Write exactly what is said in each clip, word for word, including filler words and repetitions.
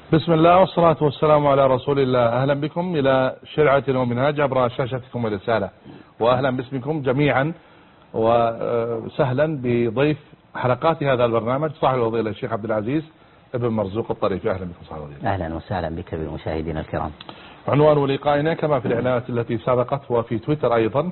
بسم الله والصلاة والسلام على رسول الله. أهلا بكم إلى شرعة ومنهاج عبر شاشتكم الرسالة، وأهلا باسمكم جميعا وسهلا بضيف حلقات هذا البرنامج صاحب الفضيلة الشيخ عبد العزيز ابن مرزوق الطريفي. أهلا بكم صاحب الفضيلة. أهلا وسهلا بك بالمشاهدين الكرام. عنوان لقائنا كما في الإعلانات التي سبقت وفي تويتر أيضا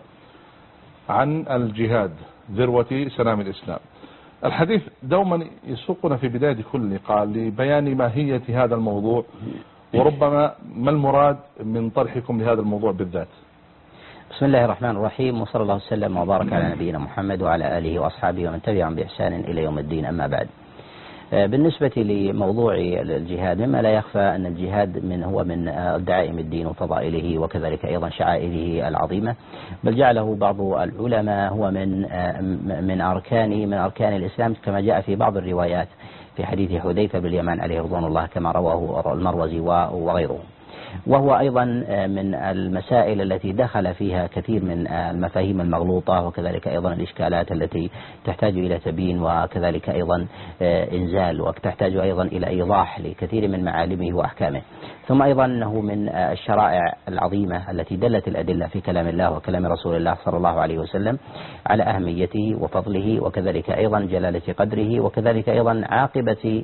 عن الجهاد ذروة سنام الإسلام. الحديث دوما يسوقنا في بداية كل لقاء لبيان ماهية هذا الموضوع، وربما ما المراد من طرحكم لهذا الموضوع بالذات. بسم الله الرحمن الرحيم، وصلى الله وسلم وبارك على نبينا محمد وعلى آله وأصحابه ومن تبعهم بإحسان إلى يوم الدين، أما بعد. بالنسبة لموضوع الجهاد، مما لا يخفى أن الجهاد من هو من دعائم الدين وفضائله وكذلك أيضا شعائره العظيمة، بل جعله بعض العلماء هو من من أركان من أركان الإسلام، كما جاء في بعض الروايات في حديث حذيفة بن اليمان عليه رضوان الله كما رواه المروزي وغيره. وهو أيضا من المسائل التي دخل فيها كثير من المفاهيم المغلوطة وكذلك أيضا الإشكالات التي تحتاج إلى تبيين وكذلك أيضا إنزال، وتحتاج أيضا إلى إيضاح لكثير من معالمه وأحكامه. ثم أيضا أنه من الشرائع العظيمة التي دلت الأدلة في كلام الله وكلام رسول الله صلى الله عليه وسلم على أهميته وفضله وكذلك أيضا جلالة قدره وكذلك أيضا عاقبة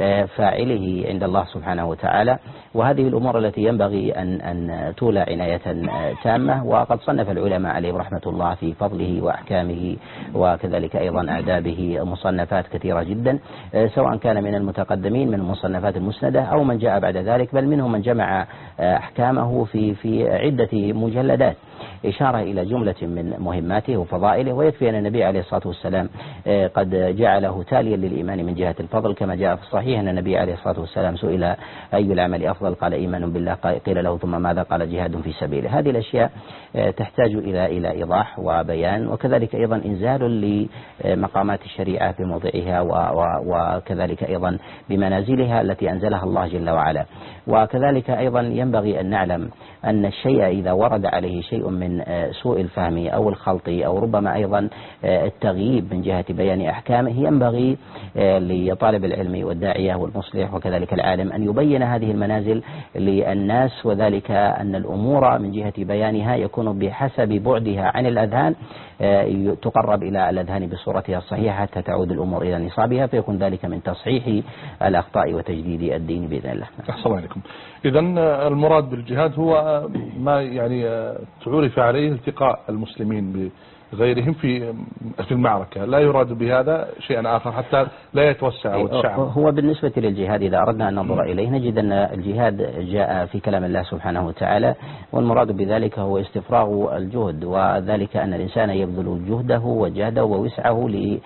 فاعله عند الله سبحانه وتعالى. وهذه الأمور التي ينبغي أن أن تولى عناية تامة، وقد صنف العلماء عليهم رحمة الله في فضله وأحكامه وكذلك أيضا آدابه مصنفات كثيرة جدا، سواء كان من المتقدمين من المصنفات المسندة أو من جاء بعد ذلك، بل منهم من جمع أحكامه في في عدة مجلدات إشارة إلى جملة من مهماته وفضائله. ويكفي أن النبي عليه الصلاة والسلام قد جعله تاليا للإيمان من جهة الفضل، كما جاء في الصحيح أن النبي عليه الصلاة والسلام سئل أي العمل أفضل، قال إيمان بالله، قيل له ثم ماذا، قال جهاد في سبيله. هذه الأشياء تحتاج إلى إلى إيضاح وبيان، وكذلك أيضا إنزال لمقامات الشريعة بموضعها وكذلك أيضا بمنازلها التي أنزلها الله جل وعلا. وكذلك أيضا ينبغي أن نعلم أن الشيء إذا ورد عليه شيء من سوء الفهم أو الخلط أو ربما أيضا التغييب من جهة بيان أحكامه، ينبغي لطالب العلم والداعية والمصلح وكذلك العالم أن يبين هذه المنازل للناس، وذلك أن الأمور من جهة بيانها يكون بحسب بعدها عن الأذهان تقرب إلى الأذهان بصورتها الصحيحة حتى تعود الأمور إلى نصابها، فيكون ذلك من تصحيح الأخطاء وتجديد الدين بإذن الله. أحسن عليكم. إذن المراد بالجهاد هو ما يعني تعرف عليه التقاء المسلمين بغيرهم في في المعركة، لا يراد بهذا شيئا آخر حتى لا يتوسع ويتشعب. هو بالنسبة للجهاد إذا أردنا أن ننظر إليه نجد أن الجهاد جاء في كلام الله سبحانه وتعالى، والمراد بذلك هو استفراغ الجهد، وذلك أن الإنسان يبذل جهده وجهده ووسعه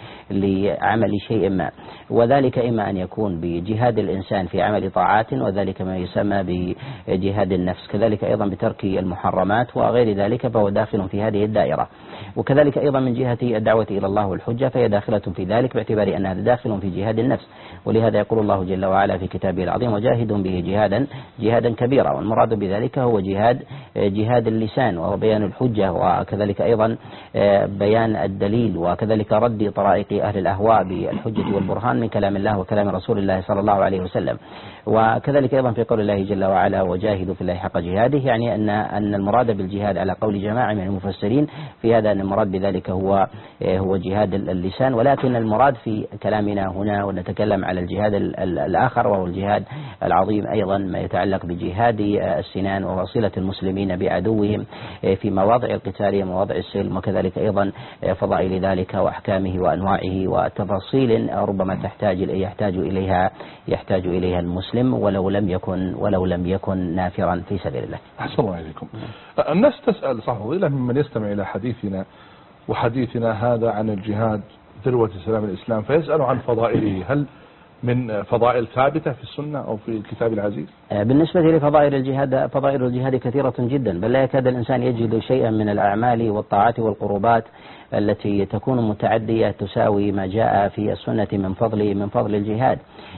لعمل شيء ما، وذلك إما أن يكون بجهاد الإنسان في عمل طاعات، وذلك ما يسمى بجهاد النفس، كذلك أيضا بترك المحرمات وغير ذلك، فهو داخل في هذه الدائرة. وكذلك أيضا من جهة الدعوة إلى الله والحجة فهي داخلة في ذلك باعتبار أنها داخل في جهاد النفس، ولهذا يقول الله جل وعلا في كتابه العظيم وجاهدوا به جهادا جهادا كبيرا. والمراد بذلك هو جهاد جهاد اللسان وهو بيان الحجة، وكذلك أيضا بيان الدليل، وكذلك رد طرائق أهل الأهواء بالحجة والبرهان من كلام الله وكلام رسول الله صلى الله عليه وسلم. وكذلك أيضا في قول الله جل وعلا وجاهدوا في الله حق جهاده، يعني أن أن المراد بالجهاد على قول جماعة من المفسرين في هذا أن المراد بذلك هو هو جهاد اللسان، ولكن المراد في كلامنا هنا ونتكلم على الجهاد الآخر وهو الجهاد العظيم أيضا ما يتعلق بجهاد السنان ووصلة المسلمين بعدوهم في مواضع القتال ومواضع السلم، وكذلك أيضا فضائل ذلك وأحكامه وأنواعه وتفاصيل ربما تحتاج يحتاج إليها يحتاج إليها المسلم ولو لم يكن ولو لم يكن نافرا في سبيل الله. أحسن الله عليكم. الناس تسأل صح فضيلة ممن يستمع إلى حديثنا وحديثنا هذا عن الجهاد ذروة سلام الإسلام، فيسأل عن فضائله، هل من فضائل ثابتة في السنة أو في الكتاب العزيز؟ بالنسبة لفضائل الجهاد، فضائل الجهاد كثيرة جدا، بل لا يكاد الإنسان يجد شيئا من الأعمال والطاعات والقربات التي تكون متعدية تساوي ما جاء في السنة من فضل من فضل الجهاد.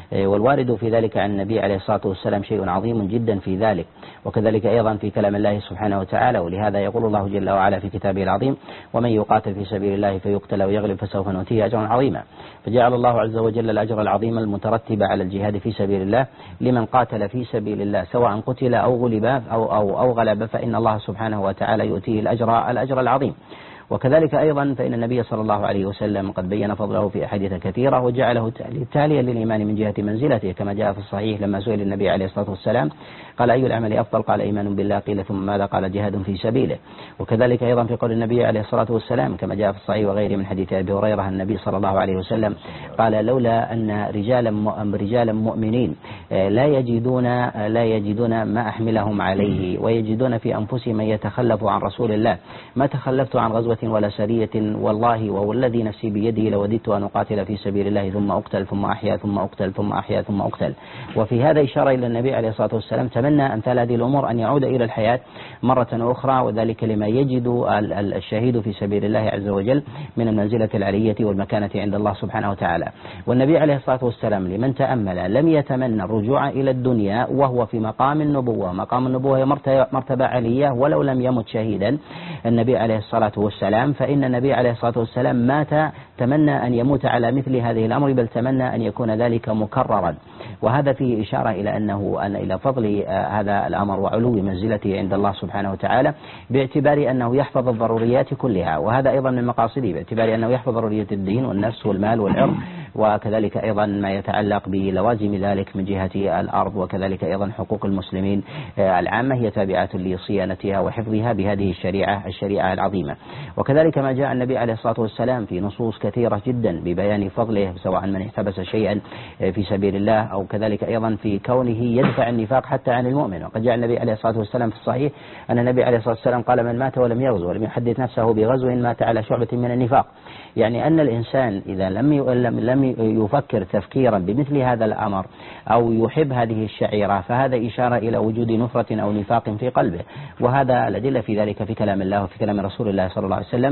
والوارد في ذلك عن النبي عليه الصلاة والسلام شيء عظيم جدا في ذلك، وكذلك أيضا في كلام الله سبحانه وتعالى. ولهذا يقول الله جل وعلا في كتابه العظيم: ومن يقاتل في سبيل الله فيقتل أو يغلب فسوف نؤتيه أجرا عظيما. فجعل الله عز وجل الأجر العظيم المترتب على الجهاد في سبيل الله لمن قاتل في سبيل الله، سواء قتل أو غلب أو, أو, أو غلب، فإن الله سبحانه وتعالى يؤتيه الأجر الأجر العظيم. وكذلك أيضا فإن النبي صلى الله عليه وسلم قد بين فضله في أحاديث كثيرة وجعله تاليا للإيمان من جهة منزلته، كما جاء في الصحيح لما سئل النبي عليه الصلاة والسلام قال: أي العمل أفضل؟ قال: إيمان بالله. قيل: ثم ماذا؟ قال: جهاد في سبيله. وكذلك أيضا في قول النبي عليه الصلاة والسلام كما جاء في الصحيح وغيره من حديث أبي هريرة النبي صلى الله عليه وسلم قال: لولا أن رجالا رجالا مؤمنين لا يجدون لا يجدون ما أحملهم عليه ويجدون في أنفسهم من يتخلف عن رسول الله ما تخلفت عن غزوة ولا سرية، والله والذي نفسي بيده لوددت أن أقاتل في سبيل الله ثم أقتل ثم أحيا ثم أقتل ثم أحيا ثم أقتل. وفي هذا إشارة إلى النبي عليه الصلاة والسلام تمنى أمثال هذه الأمور أن يعود إلى الحياة مرة أخرى، وذلك لما يجد الشهيد في سبيل الله عز وجل من المنزلة العلية والمكانة عند الله سبحانه وتعالى. والنبي عليه الصلاة والسلام لمن تأمل لم يتمنى الرجوع إلى الدنيا وهو في مقام النبوة. مقام النبوة هي مرتبة علية ولو لم يمت شهيدا النبي عليه الصلاة والسلام، فإن النبي عليه الصلاة والسلام مات تمنى أن يموت على مثل هذه الأمر، بل تمنى أن يكون ذلك مكررا. وهذا فيه إشارة إلى أنه أن إلى فضل هذا الأمر وعلو منزلته عند الله سبحانه وتعالى، باعتبار أنه يحفظ الضروريات كلها، وهذا أيضا من مقاصده، باعتبار أنه يحفظ ضروريات الدين والنفس والمال والعرض، وكذلك أيضا ما يتعلق بلوازم ذلك من جهة الأرض، وكذلك أيضا حقوق المسلمين العامة هي تابعة لصيانتها وحفظها بهذه الشريعة الشريعة العظيمة. وكذلك ما جاء النبي عليه الصلاة والسلام في نصوص كثيرة جدا ببيان فضله، سواء من احتبس شيئا في سبيل الله أو كذلك أيضا في كونه يدفع النفاق حتى عن المؤمن. وقد جاء النبي عليه الصلاة والسلام في الصحيح أن النبي عليه الصلاة والسلام قال: من مات ولم يغزو ولم يحدث نفسه بغزو مات على شعبة من النفاق. يعني أن الإنسان إذا لم لم يفكر تفكيرا بمثل هذا الأمر أو يحب هذه الشعيرة، فهذا إشارة إلى وجود نفرة أو نفاق في قلبه. وهذا الأدلة في ذلك في كلام الله وفي كلام رسول الله صلى الله عليه وسلم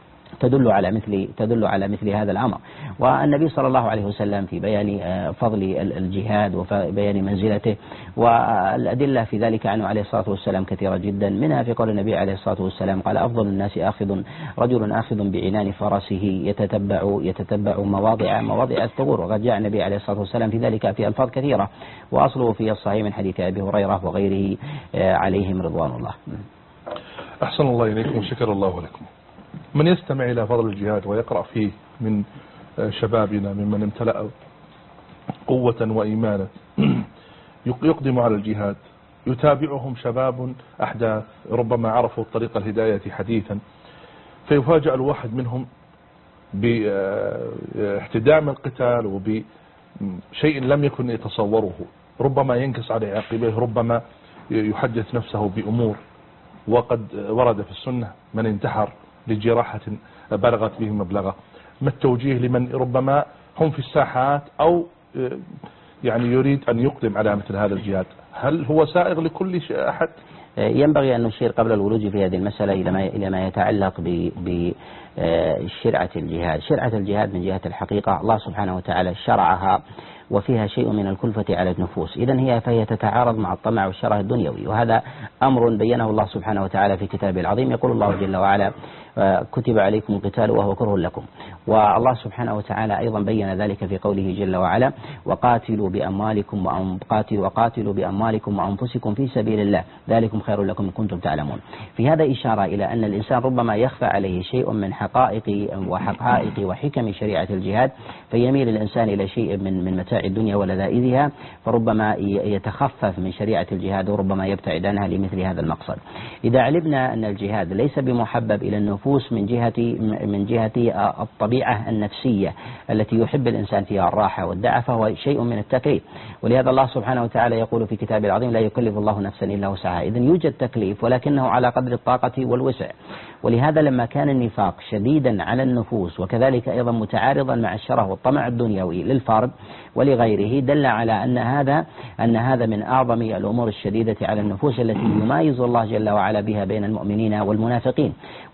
تدل على مثل تدل على مثل هذا الأمر. والنبي صلى الله عليه وسلم في بيان فضل الجهاد وبيان منزلته، والأدلة في ذلك عنه عليه الصلاة والسلام كثيرة جدا، منها في قول النبي عليه الصلاة والسلام قال: أفضل الناس آخذ رجل آخذ بعنان فرسه يتتبع يتتبع مواضع مواضع الثغور. وقد جاء النبي عليه الصلاة والسلام في ذلك في ألفاظ كثيرة، وأصله في الصحيح من حديث أبي هريرة وغيره عليهم رضوان الله. أحسن الله إليكم وشكر الله لكم. من يستمع إلى فضل الجهاد ويقرأ فيه من شبابنا ممن امتلأ قوة وإيمانا يقدم على الجهاد، يتابعهم شباب أحداث ربما عرفوا طريق الهداية حديثا، فيفاجأ الواحد منهم باحتدام القتال وبشيء لم يكن يتصوره، ربما ينكس على عقبيه، ربما يحدث نفسه بأمور. وقد ورد في السنة من انتحر لجراحة بلغت به مبلغه. ما التوجيه لمن ربما هم في الساحات أو يعني يريد أن يقدم على مثل هذا الجهاد؟ هل هو سائغ لكل أحد؟ ينبغي أن نشير قبل الولوج في هذه المسألة إلى ما إلى ما يتعلق بشرعة الجهاد. شرعة الجهاد من جهة الحقيقة الله سبحانه وتعالى شرعها وفيها شيء من الكلفة على النفوس، إذن هي فهي تتعارض مع الطمع والشره الدنيوي، وهذا أمر بينه الله سبحانه وتعالى في كتابه العظيم. يقول الله جل وعلا: كتب عليكم القتال وهو كره لكم. والله سبحانه وتعالى أيضا بين ذلك في قوله جل وعلا: وقاتلوا بأموالكم وقاتلوا وقاتلوا بأموالكم وأنفسكم في سبيل الله ذلكم خير لكم إن كنتم تعلمون. في هذا إشارة إلى أن الإنسان ربما يخفى عليه شيء من حقائق وحقائق وحكم شريعة الجهاد، فيميل الإنسان إلى شيء من من متاع الدنيا ولذائذها، فربما يتخفف من شريعة الجهاد وربما يبتعد عنها لمثل هذا المقصد. إذا علمنا أن الجهاد ليس بمحبب إلى النفوس من جهة من جهة الطبيعة النفسية التي يحب الإنسان فيها الراحة والدعة، فهو شيء من التكليف. ولهذا الله سبحانه وتعالى يقول في كتابه العظيم: لا يكلف الله نفسا إلا وسعها. إذن يوجد تكليف ولكنه على قدر الطاقة والوسع. ولهذا لما كان النفاق شديدا على النفوس وكذلك أيضا متعارضا مع الشره والطمع الدنيوي للفرد ولغيره، دل على أن هذا أن هذا من أعظم الأمور الشديدة على النفوس التي يميز الله جل وعلا بها بين المؤمنين والمنافقين. ويكفي في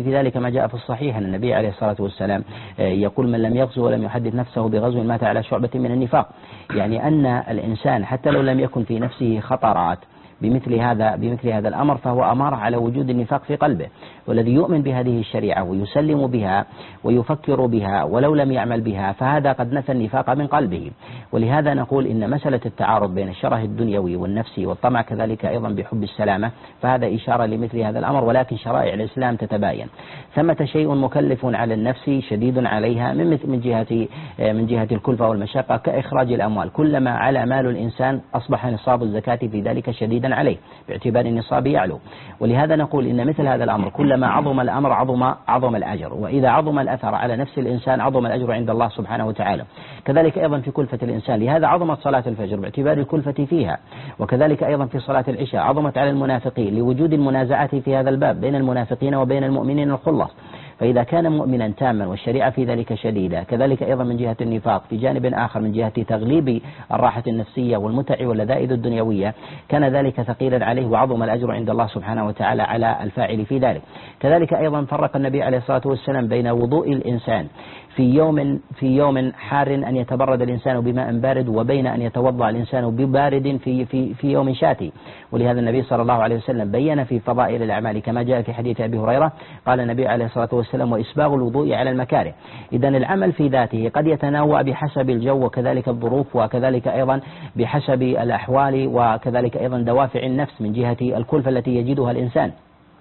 في ذلك ما جاء في الصحيح أن النبي عليه الصلاة والسلام يقول من لم يغزو ولم يحدث نفسه بغزو مات على شعبة من النفاق، يعني أن الإنسان حتى لو لم يكن في نفسه خطرات بمثل هذا بمثل هذا الأمر فهو أمارة على وجود النفاق في قلبه. والذي يؤمن بهذه الشريعة ويسلم بها ويفكر بها ولو لم يعمل بها فهذا قد نفى النفاق من قلبه. ولهذا نقول إن مسألة التعارض بين الشره الدنيوي والنفسي والطمع كذلك أيضا بحب السلامة فهذا إشارة لمثل هذا الأمر، ولكن شرائع الإسلام تتباين. ثمة شيء مكلف على النفس شديد عليها من من جهة من جهة الكلفة والمشقة كإخراج الأموال، كلما على مال الإنسان أصبح نصاب الزكاة في ذلك شديدا عليه باعتبار النصاب يعلو. ولهذا نقول إن مثل هذا الأمر كلما عظم الأمر عظم عظم الأجر، وإذا عظم الأثر على نفس الإنسان عظم الأجر عند الله سبحانه وتعالى. كذلك أيضا في كلفة الإنسان، لهذا عظمت صلاة الفجر باعتبار الكلفة فيها، وكذلك أيضا في صلاة العشاء عظمت على المنافقين لوجود المنازعات في هذا الباب بين المنافقين وبين المؤمنين الخلص. فإذا كان مؤمنا تاما والشريعة في ذلك شديدة، كذلك أيضا من جهة النفاق في جانب آخر من جهة تغليب الراحة النفسية والمتع واللذائذ الدنيوية كان ذلك ثقيلا عليه وعظم الأجر عند الله سبحانه وتعالى على الفاعل في ذلك. كذلك أيضا فرق النبي عليه الصلاة والسلام بين وضوء الإنسان في يوم في يوم حار أن يتبرد الإنسان بماء بارد وبين أن يتوضأ الإنسان ببارد في في في يوم شاتي. ولهذا النبي صلى الله عليه وسلم بين في فضائل الأعمال كما جاء في حديث أبي هريرة قال النبي عليه الصلاة والسلام وإسباغ الوضوء على المكاره. إذا العمل في ذاته قد يتنوع بحسب الجو وكذلك الظروف وكذلك أيضا بحسب الأحوال وكذلك أيضا دوافع النفس من جهة الكلفة التي يجدها الإنسان.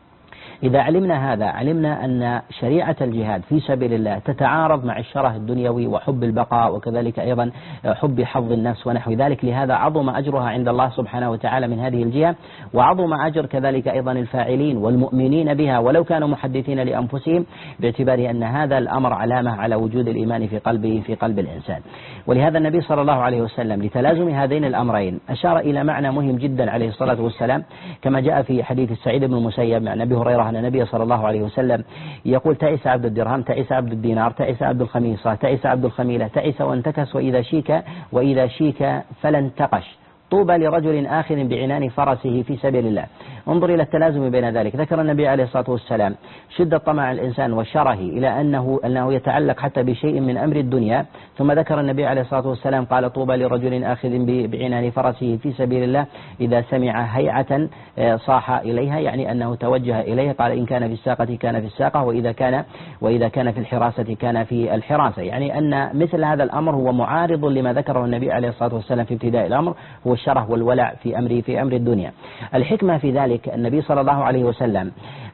إذا علمنا هذا علمنا أن شريعة الجهاد في سبيل الله تتعارض مع الشره الدنيوي وحب البقاء وكذلك أيضا حب حظ النفس ونحو ذلك، لهذا عظم أجرها عند الله سبحانه وتعالى من هذه الجهة، وعظم أجر كذلك أيضا الفاعلين والمؤمنين بها ولو كانوا محدثين لأنفسهم باعتبار أن هذا الأمر علامة على وجود الإيمان في قلبه في قلب الإنسان. ولهذا النبي صلى الله عليه وسلم لتلازم هذين الأمرين أشار إلى معنى مهم جدا عليه الصلاة والسلام كما جاء في حديث سعيد بن المسيب عن أبي هريرة أن النبي صلى الله عليه وسلم يقول تعس عبد الدرهم تعس عبد الدينار تعس عبد الخميصة تعس عبد الخميلة تعس وانتكس وإذا شيك وإذا شيك فلا انتقش طوبى لرجل آخذ بعنان فرسه في سبيل الله. انظر إلى التلازم بين ذلك. ذكر النبي عليه الصلاة والسلام شدة طمع الإنسان وشره إلى أنه أنه يتعلق حتى بشيء من أمر الدنيا، ثم ذكر النبي عليه الصلاة والسلام قال طوبى لرجل آخذ بعنان فرسه في سبيل الله إذا سمع هيعة صاح إليها، يعني أنه توجه إليه. قال إن كان في الساقة كان في الساقة وإذا كان وإذا كان في الحراسة كان في الحراسة، يعني أن مثل هذا الأمر هو معارض لما ذكره النبي عليه الصلاة والسلام في ابتداء الأمر، هو الشره والولع في أمر في أمر الدنيا. الحكمة في ذلك النبي صلى الله عليه وسلم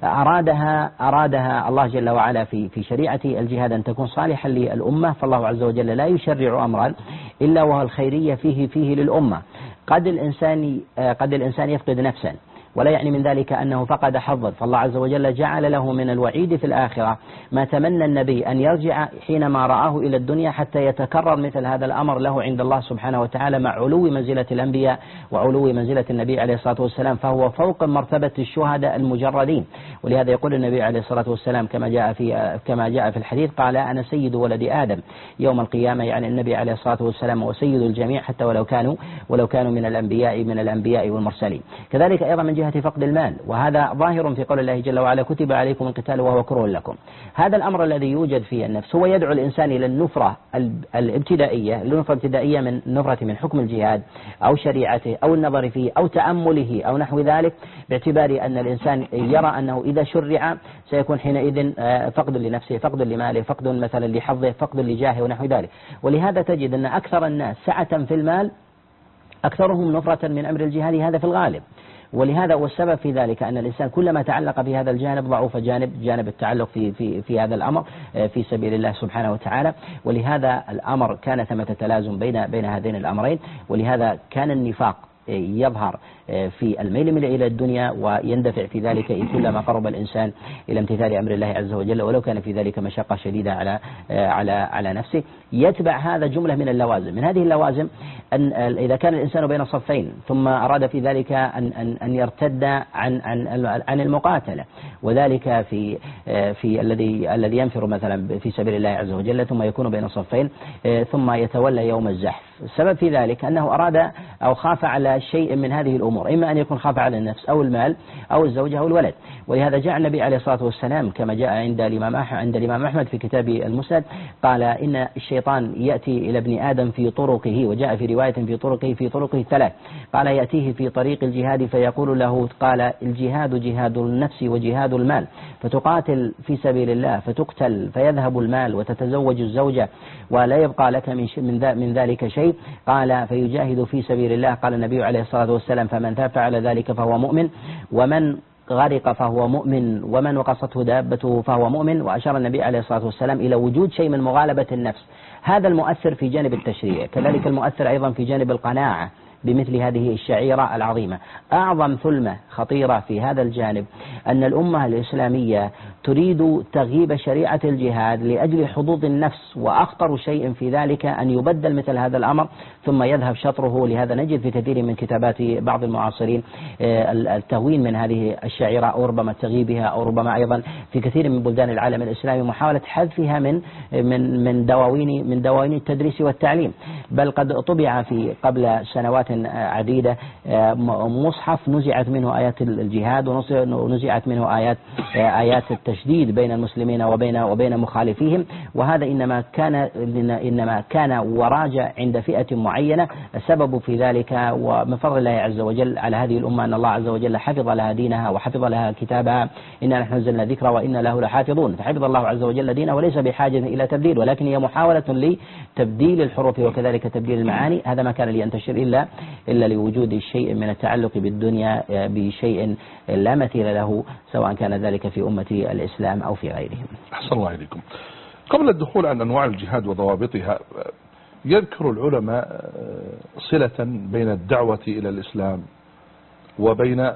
أرادها أرادها الله جل وعلا في في شريعة الجهاد أن تكون صالحا للأمة، فالله عز وجل لا يشرع أمرا إلا وهو الخيرية فيه فيه للأمة. قد الإنسان قد الإنسان يفقد نفسا ولا يعني من ذلك أنه فقد حظا، فالله عز وجل جعل له من الوعيد في الآخرة ما تمنى النبي أن يرجع حينما رآه إلى الدنيا حتى يتكرر مثل هذا الأمر له عند الله سبحانه وتعالى مع علو منزلة الأنبياء وعلو منزلة النبي عليه الصلاة والسلام، فهو فوق مرتبة الشهداء المجردين. ولهذا يقول النبي عليه الصلاة والسلام كما جاء في كما جاء في الحديث قال أنا سيد ولد آدم يوم القيامة، يعني النبي عليه الصلاة والسلام هو سيد الجميع حتى ولو كانوا ولو كانوا من الأنبياء من الأنبياء والمرسلين. كذلك أيضا من جهة فقد المال، وهذا ظاهر في قول الله جل وعلا كتب عليكم القتال وهو كره لكم. هذا الأمر الذي يوجد في النفس هو يدعو الإنسان إلى النفرة الابتدائية النفرة الابتدائية من نفرة من حكم الجهاد أو شريعته أو النظر فيه أو تأمله أو نحو ذلك، باعتبار أن الإنسان يرى أنه إذا شرع سيكون حينئذ فقد لنفسه فقد لماله فقد مثلا لحظه فقد لجاهه ونحو ذلك. ولهذا تجد أن أكثر الناس سعة في المال أكثرهم نفرة من أمر الجهاد، هذا في الغالب. ولهذا والسبب في ذلك أن الإنسان كلما تعلق بهذا الجانب ضعف جانب جانب التعلق في في في هذا الأمر في سبيل الله سبحانه وتعالى. ولهذا الأمر كان ثمة تلازم بين بين هذين الأمرين، ولهذا كان النفاق يظهر في الميل إلى الدنيا ويندفع في ذلك كلما قرب الإنسان إلى امتثال أمر الله عز وجل ولو كان في ذلك مشقة شديدة على على على نفسه. يتبع هذا جملة من اللوازم. من هذه اللوازم أن إذا كان الإنسان بين صفين ثم أراد في ذلك أن أن أن يرتد عن عن عن المقاتلة، وذلك في في الذي الذي ينفر مثلا في سبيل الله عز وجل ثم يكون بين صفين ثم يتولى يوم الزحف. السبب في ذلك أنه أراد أو خاف على شيء من هذه الأمور، إما أن يكون خاف على النفس أو المال أو الزوجة أو الولد. ولهذا جاء النبي عليه الصلاة والسلام كما جاء عند الإمام عند الإمام أحمد في كتاب المسند قال إن الشيطان يأتي إلى ابن آدم في طرقه، وجاء في رواية في طرقه في طرقه الثلاث، قال يأتيه في طريق الجهاد فيقول له قال الجهاد جهاد النفس وجهاد المال، فتقاتل في سبيل الله فتقتل فيذهب المال وتتزوج الزوجة ولا يبقى لك من من ذلك شيء، قال فيجاهد في سبيل الله. قال النبي عليه الصلاة والسلام فمن فعل ذلك فهو مؤمن، ومن غرق فهو مؤمن، ومن وقصته دابته فهو مؤمن. وأشار النبي عليه الصلاة والسلام إلى وجود شيء من مغالبة النفس، هذا المؤثر في جانب التشريع، كذلك المؤثر أيضا في جانب القناعة بمثل هذه الشعيرة العظيمة. أعظم ثلمة خطيرة في هذا الجانب أن الأمة الإسلامية تريد تغييب شريعة الجهاد لأجل حظوظ النفس، وأخطر شيء في ذلك أن يبدل مثل هذا الأمر ثم يذهب شطره. لهذا نجد في كثير من كتابات بعض المعاصرين التهوين من هذه الشعيرة أو ربما تغييبها، أو ربما أيضا في كثير من بلدان العالم الإسلامي محاولة حذفها من من من دواوين من دواوين التدريس والتعليم. بل قد طبع في قبل سنوات عديدة مصحف نزعت منه آيات الجهاد ونزعت منه آيات آيات التشديد بين المسلمين وبين وبين مخالفيهم، وهذا إنما كان إنما كان وراجع عند فئة معينة. السبب في ذلك ومن فضل الله عز وجل على هذه الأمة أن الله عز وجل حفظ لها دينها وحفظ لها كتابها، إنا نحن نزلنا ذكر وإنا له لحافظون، فحفظ الله عز وجل دينه وليس بحاجة إلى تبديل، ولكن هي محاولة لتبديل الحروف وكذلك تبديل المعاني. هذا ما كان لينتشر إلا إلا لوجود شيء من التعلق بالدنيا بشيء لا مثيل له، سواء كان ذلك في أمة الإسلام أو في غيرهم. أحسن الله إليكم. قبل الدخول عن أنواع الجهاد وضوابطها، يذكر العلماء صلة بين الدعوة إلى الإسلام وبين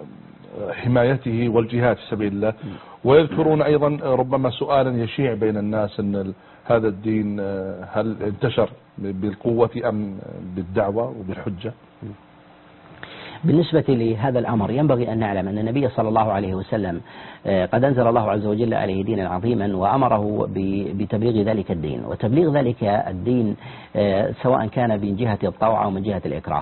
حمايته والجهاد في سبيل الله، ويذكرون أيضا ربما سؤالا يشيع بين الناس أن هذا الدين هل انتشر بالقوة أم بالدعوة وبالحجة؟ بالنسبة لهذا الأمر ينبغي أن نعلم أن النبي صلى الله عليه وسلم قد أنزل الله عز وجل عليه دينا عظيما وأمره بتبليغ ذلك الدين، وتبليغ ذلك الدين سواء كان من جهة الطوع أو من جهة الإكراه،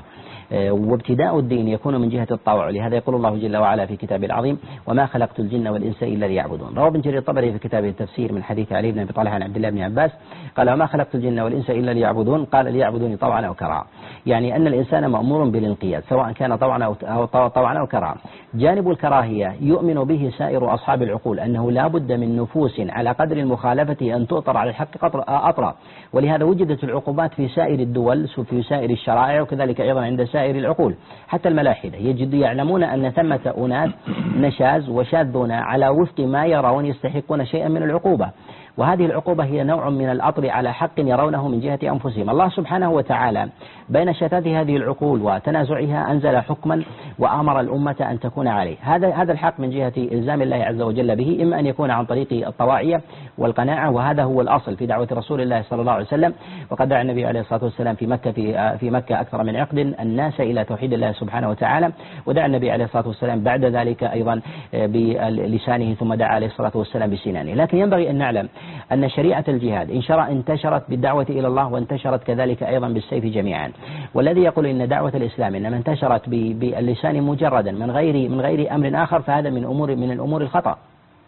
وابتداء الدين يكون من جهة الطوع. لهذا يقول الله جل وعلا في كتابه العظيم وما خلقت الجن والإنس إلا ليعبدون. روى ابن جرير الطبري في كتابه التفسير من حديث علي بن أبي طالب عن عبد الله بن عباس قال وما خلقت الجن والإنس إلا ليعبدون، قال ليعبدوني طوعا أو كرها، يعني أن الإنسان مأمور بالانقياد سواء كان طوعا أو طوعا أو كرها. جانب الكراهية يؤمن به سائر أصحاب العقول أنه لا بد من نفوس على قدر المخالفة أن تؤطر على الحق أطرا، ولهذا وجدت العقوبات في سائر الدول في سائر الشرائع، وكذلك أيضا عند سائر العقول. حتى الملاحدة يجد يعلمون أن ثمة أناس نشاز وشاذون على وفق ما يرون يستحقون شيئا من العقوبة، وهذه العقوبة هي نوع من الأطر على حق يرونه من جهة أنفسهم. الله سبحانه وتعالى بين شتات هذه العقول وتنازعها أنزل حكما وأمر الأمة أن تكون عليه. هذا هذا الحق من جهة إلزام الله عز وجل به، إما أن يكون عن طريق الطواعية والقناعة، وهذا هو الأصل في دعوة رسول الله صلى الله عليه وسلم. وقد دعا النبي عليه الصلاة والسلام في مكة في في مكة أكثر من عقد الناس إلى توحيد الله سبحانه وتعالى، ودعا النبي عليه الصلاة والسلام بعد ذلك أيضا بلسانه، ثم دعا عليه الصلاة والسلام بسنانه. لكن ينبغي أن نعلم أن شريعة الجهاد إن شرع انتشرت بالدعوة إلى الله، وانتشرت كذلك أيضا بالسيف جميعا. والذي يقول إن دعوة الإسلام إنما انتشرت باللسان مجردا من غير من غير أمر آخر، فهذا من أمور من الأمور الخطأ،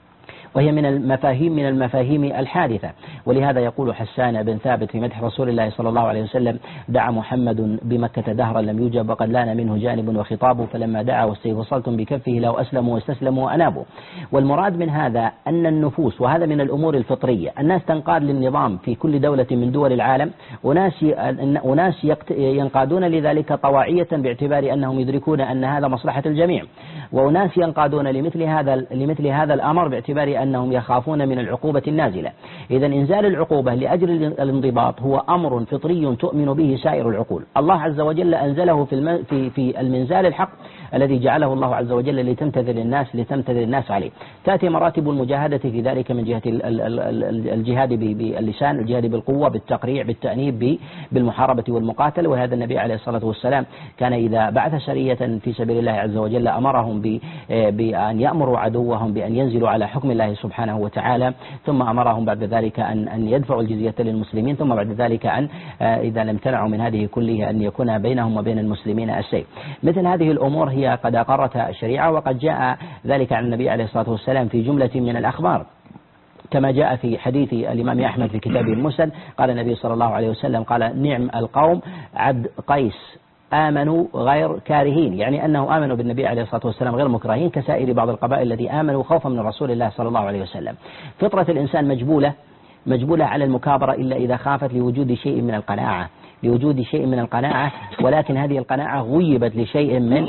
وهي من المفاهيم من المفاهيم الحادثة. ولهذا يقول حسان بن ثابت في مدح رسول الله صلى الله عليه وسلم دعا محمد بمكة دهرا لم يوجب وقد لان منه جانب وخطاب، فلما دعا والسيف وصلتم بكفه لو أسلموا واستسلموا وأنابوا. والمراد من هذا أن النفوس، وهذا من الأمور الفطرية، الناس تنقاد للنظام في كل دولة من دول العالم، وناس وناس ينقادون لذلك طواعية باعتبار أنهم يدركون أن هذا مصلحة الجميع، وناس ينقادون لمثل هذا لمثل هذا الأمر باعتبار أنهم يخافون من العقوبة النازلة. إذا إنزال العقوبة لأجل الانضباط هو أمر فطري تؤمن به سائر العقول. الله عز وجل أنزله في في في المنزال الحق الذي جعله الله عز وجل لتمتثل الناس لتمتثل الناس عليه. تأتي مراتب المجاهدة في ذلك من جهة الجهاد باللسان، الجهاد بالقوة، بالتقريع، بالتأنيب، بالمحاربة والمقاتلة. وهذا النبي عليه الصلاة والسلام كان إذا بعث سرية في سبيل الله عز وجل أمرهم بأن يأمروا عدوهم بأن ينزلوا على حكم الله سبحانه وتعالى، ثم أمرهم بعد ذلك أن أن يدفعوا الجزية للمسلمين، ثم بعد ذلك أن إذا لم تنعوا من هذه كلها أن يكون بينهم وبين المسلمين السيف. مثل هذه الأمور هي قد أقرتها الشريعة، وقد جاء ذلك عن النبي عليه الصلاة والسلام في جملة من الأخبار، كما جاء في حديث الإمام أحمد في كتابه المسند. قال النبي صلى الله عليه وسلم قال: نعم القوم عبد قيس آمنوا غير كارهين، يعني أنه آمنوا بالنبي عليه الصلاة والسلام غير مكرهين كسائر بعض القبائل الذي آمنوا خوفا من رسول الله صلى الله عليه وسلم. فطرة الإنسان مجبولة مجبولة على المكابرة إلا إذا خافت لوجود شيء من القناعة لوجود شيء من القناعة ولكن هذه القناعة غيبت لشيء من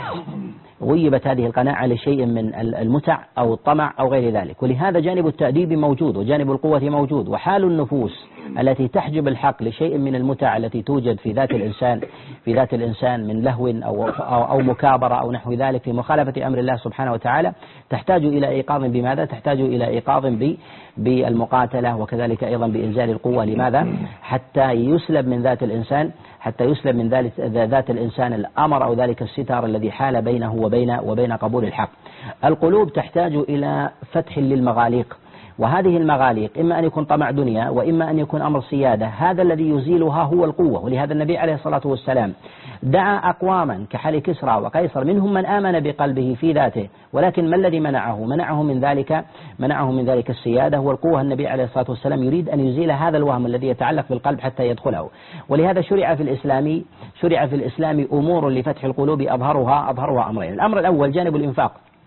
غيبت هذه القناعة لشيء من المتع أو الطمع أو غير ذلك. ولهذا جانب التأديب موجود وجانب القوة موجود، وحال النفوس التي تحجب الحق لشيء من المتع التي توجد في ذات الإنسان في ذات الإنسان من لهو أو أو مكابرة أو نحو ذلك في مخالفة أمر الله سبحانه وتعالى، تحتاج إلى إيقاظ بماذا؟ تحتاج إلى إيقاظ بالمقاتلة، وكذلك أيضا بإنزال القوة. لماذا؟ حتى يسلب من ذات الإنسان حتى يسلب من ذلك ذات الإنسان الأمر أو ذلك الستار الذي حال بينه وبين وبين قبول الحق. القلوب تحتاج إلى فتح للمغاليق، وهذه المغاليق إما أن يكون طمع دنيا وإما أن يكون أمر سيادة، هذا الذي يزيلها هو القوة. ولهذا النبي عليه الصلاة والسلام دعا أقواما كحال كسرى وقيصر، منهم من آمن بقلبه في ذاته، ولكن ما الذي منعه منعه من ذلك منعه من ذلك السيادة والقوة. النبي عليه الصلاة والسلام يريد أن يزيل هذا الوهم الذي يتعلق بالقلب حتى يدخله. ولهذا شرع في الإسلام شرع في الإسلام أمور لفتح القلوب، أظهرها أظهرها أمرين. الأمر الأول جانب الإنفاق،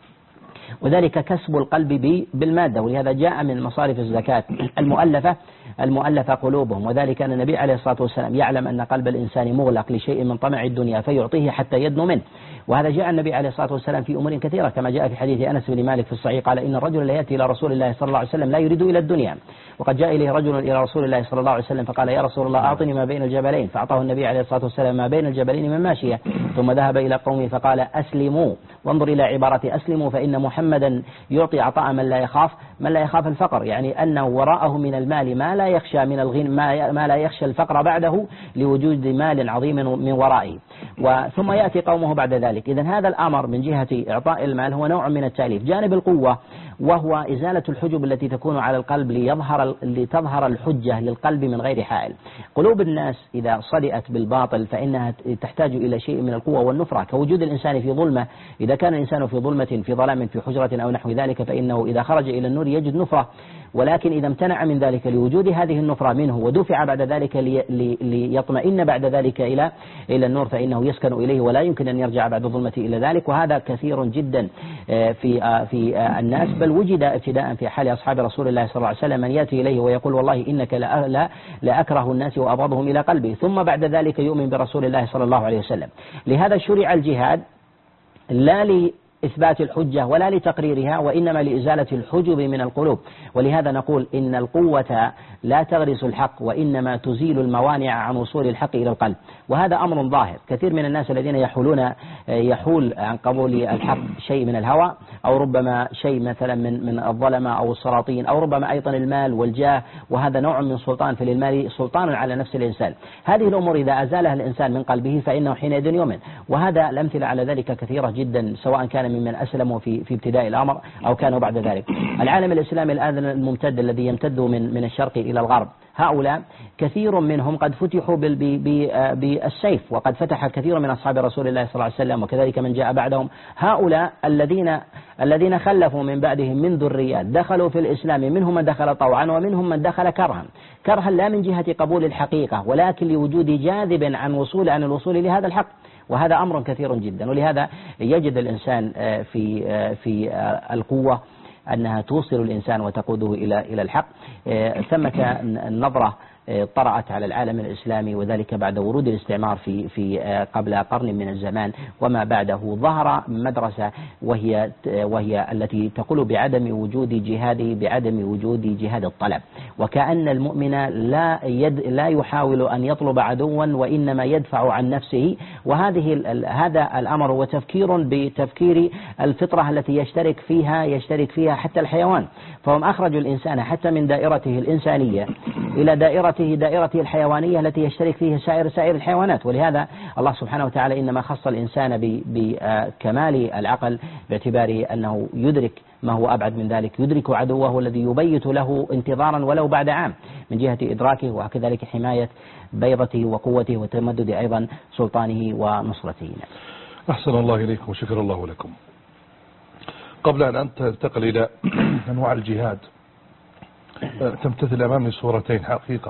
وذلك كسب القلب بالمادة، ولهذا جاء من مصارف الزكاة المؤلفة المؤلفة قلوبهم، وذلك أن النبي عليه الصلاة والسلام يعلم أن قلب الإنسان مغلق لشيء من طمع الدنيا فيعطيه حتى يدنو منه. وهذا جاء النبي عليه الصلاة والسلام في أمور كثيرة، كما جاء في حديث أنس بن مالك في الصحيح قال: إن الرجل لا يأتي إلى رسول الله صلى الله عليه وسلم لا يريد إلى الدنيا، وقد جاء إليه رجل إلى رسول الله صلى الله عليه وسلم فقال: يا رسول الله أعطني ما بين الجبلين، فأعطاه النبي عليه الصلاة والسلام ما بين الجبلين من ماشية، ثم ذهب إلى قومه فقال: أسلموا. وانظر إلى عبارة أسلموا، فإن محمدا يعطي عطاء من لا يخاف من لا يخاف الفقر، يعني أنه وراءه من المال ما لا يخشى من الغنى ما, ما لا يخشى الفقر بعده لوجود مال عظيم من ورائه. وثم يأتي قومه بعد ذلك. إذن هذا الأمر من جهة إعطاء المال هو نوع من التأليف. جانب القوة وهو إزالة الحجب التي تكون على القلب ليظهر لتظهر الحجة للقلب من غير حائل. قلوب الناس إذا صدئت بالباطل فإنها تحتاج إلى شيء من القوة والنفرة، كوجود الإنسان في ظلمة. إذا كان الإنسان في ظلمة في ظلام في حجرة أو نحو ذلك فإنه إذا خرج إلى النور يجد نفرة، ولكن إذا امتنع من ذلك لوجود هذه النفرة منه ودفع بعد ذلك لي لي ليطمئن بعد ذلك إلى إلى النور فإنه يسكن إليه ولا يمكن أن يرجع بعد الظلمة إلى ذلك. وهذا كثير جدا في في الناس، بل وجد ابتداء في حال أصحاب رسول الله صلى الله عليه وسلم من يأتي إليه ويقول: والله إنك لا لا أكره الناس وأبغضهم إلى قلبي، ثم بعد ذلك يؤمن برسول الله صلى الله عليه وسلم. لهذا شرع الجهاد لا لي إثبات الحجة ولا لتقريرها، وإنما لإزالة الحجب من القلوب. ولهذا نقول إن القوة لا تغرس الحق، وإنما تزيل الموانع عن وصول الحق إلى القلب، وهذا أمر ظاهر. كثير من الناس الذين يحولون يحول عن قبول الحق شيء من الهوى، أو ربما شيء مثلا من من الظلمة أو السلاطين، أو ربما أيضا المال والجاه، وهذا نوع من سلطان، في المال سلطان على نفس الإنسان. هذه الأمور إذا أزالها الإنسان من قلبه فإنه حينئذ يؤمن، وهذا الأمثلة على ذلك كثيرة جدا، سواء كان ممن أسلموا في في ابتداء الأمر أو كانوا بعد ذلك. العالم الإسلامي الآن الممتد الذي يمتد من من الشرق إلى الغرب، هؤلاء كثير منهم قد فتحوا بالسيف، وقد فتح كثير من أصحاب رسول الله صلى الله عليه وسلم، وكذلك من جاء بعدهم. هؤلاء الذين الذين خلفوا من بعدهم من ذريات دخلوا في الإسلام، منهم من دخل طوعا ومنهم من دخل كرها، كرها لا من جهة قبول الحقيقة ولكن لوجود جاذب عن وصول عن الوصول لهذا الحق، وهذا أمر كثير جدا. ولهذا يجد الإنسان في في القوة أنها توصل الإنسان وتقوده إلى إلى الحق. ثمة النظرة طرأت على العالم الإسلامي، وذلك بعد ورود الاستعمار في في قبل قرن من الزمان وما بعده. ظهر مدرسة وهي وهي التي تقول بعدم وجود جهاده بعدم وجود جهاد الطلب، وكأن المؤمن لا يد لا يحاول أن يطلب عدوا، وإنما يدفع عن نفسه وهذه هذا الأمر هو تفكير بتفكير الفطرة التي يشترك فيها يشترك فيها حتى الحيوان، فهم أخرجوا الإنسان حتى من دائرته الإنسانية إلى دائرته دائرته الحيوانية التي يشترك فيها سائر سائر الحيوانات. ولهذا الله سبحانه وتعالى إنما خص الإنسان بكمال العقل باعتباره أنه يدرك ما هو أبعد من ذلك، يدرك عدوه الذي يبيت له انتظارا ولو بعد عام من جهة إدراكه، وكذلك حماية بيضته وقوته وتمدد أيضا سلطانه ونصرته. أحسن الله إليكم وشكر الله لكم. قبل أن أنتقل إلى أنواع الجهاد تمتثل أمامي صورتين حقيقة.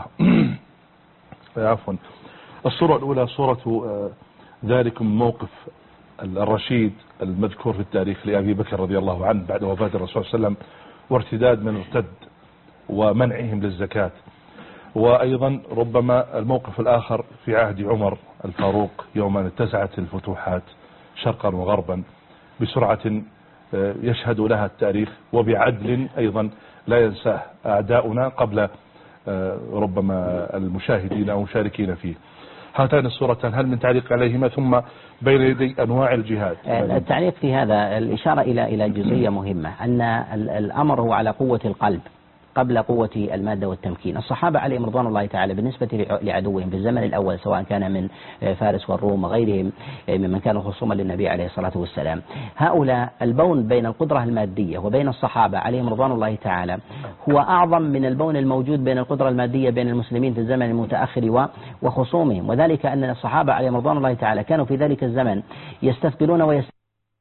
عفوا. الصورة الأولى صورة ذلكم موقف الرشيد المذكور في التاريخ لأبي بكر رضي الله عنه بعد وفاة الرسول صلى الله عليه وسلم وارتداد من ارتد ومنعهم للزكاة، وأيضا ربما الموقف الآخر في عهد عمر الفاروق يوم أن اتسعت الفتوحات شرقا وغربا بسرعة يشهد لها التاريخ وبعدل أيضا لا ينساه أعداؤنا قبل ربما المشاهدين أو المشاركين فيه. هاتان الصورتان هل من تعليق عليهما ثم بين يدي أنواع الجهاد؟ التعليق في هذا الإشارة إلى إلى جزئية مهمة، أن الأمر هو على قوة القلب قبل قوة المادة والتمكين. الصحابة عليهم رضوان الله تعالى بالنسبة لعدوهم في الزمن الأول سواء كان من فارس والروم وغيرهم ممن كانوا خصوما للنبي عليه الصلاة والسلام، هؤلاء البون بين القدرة المادية وبين الصحابة عليهم رضوان الله تعالى هو أعظم من البون الموجود بين القدرة المادية بين المسلمين في الزمن المتأخر وخصومهم، وذلك أن الصحابة عليهم رضوان الله تعالى كانوا في ذلك الزمن يستثقلون ويستثقلون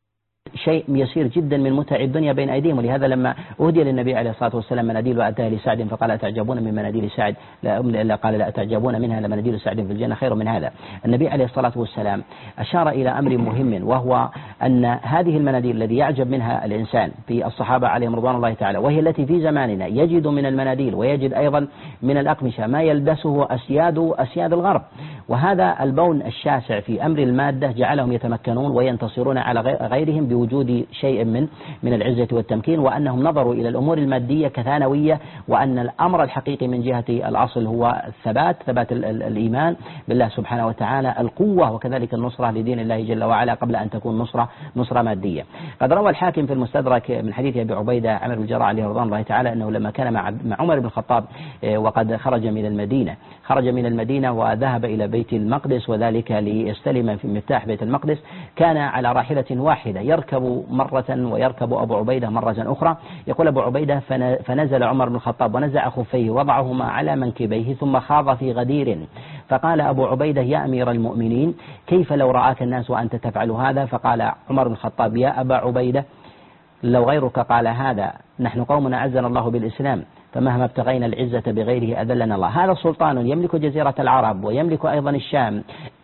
شيء يسير جدا من متع الدنيا بين أيديهم. ولهذا لما أهدي للنبي عليه الصلاة والسلام مناديل وأتاه لسعد فقال أتعجبون من مناديل سعد، لا قال لا أتعجبون منها لمناديل سعد في الجنة خير من هذا. النبي عليه الصلاة والسلام أشار إلى أمر مهم، وهو أن هذه المناديل الذي يعجب منها الإنسان في الصحابة عليهم رضوان الله تعالى، وهي التي في زماننا يجد من المناديل ويجد أيضا من الأقمشة ما يلبسه أسياد أسياد الغرب، وهذا البون الشاسع في أمر المادة جعلهم يتمكنون وينتصرون على غيرهم بوجود شيء من من العزة والتمكين، وأنهم نظروا إلى الأمور المادية كثانوية، وأن الأمر الحقيقي من جهة الأصل هو الثبات ثبات الإيمان بالله سبحانه وتعالى، القوة وكذلك النصرة لدين الله جل وعلا قبل أن تكون نصرة نصرة مادية. قد روى الحاكم في المستدرك من حديث أبي عبيدة عمرو بن الجراح عليه رضوان الله تعالى أنه لما كان مع مع عمر بن الخطاب وقد خرج من المدينة خرج من المدينة وذهب إلى بيت المقدس، وذلك ليستلم في مفتاح بيت المقدس، كان على راحلة واحدة يركب مرة ويركب أبو عبيدة مرة أخرى. يقول أبو عبيدة فنزل عمر بن الخطاب ونزع خفيه وضعهما على منكبيه ثم خاض في غدير، فقال أبو عبيدة يا أمير المؤمنين كيف لو رآك الناس وأنت تفعل هذا؟ فقال عمر بن الخطاب يا أبا عبيدة لو غيرك قال هذا نحن قوم أعزنا الله بالإسلام فمهما ابتغينا العزة بغيره أذلنا الله. هذا سلطان يملك جزيرة العرب ويملك أيضا الشام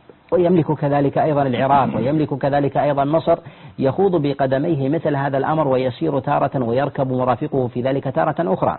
ويملك كذلك أيضا العراق ويملك كذلك أيضا مصر، يخوض بقدميه مثل هذا الأمر ويسير تارة ويركب مرافقه في ذلك تارة أخرى.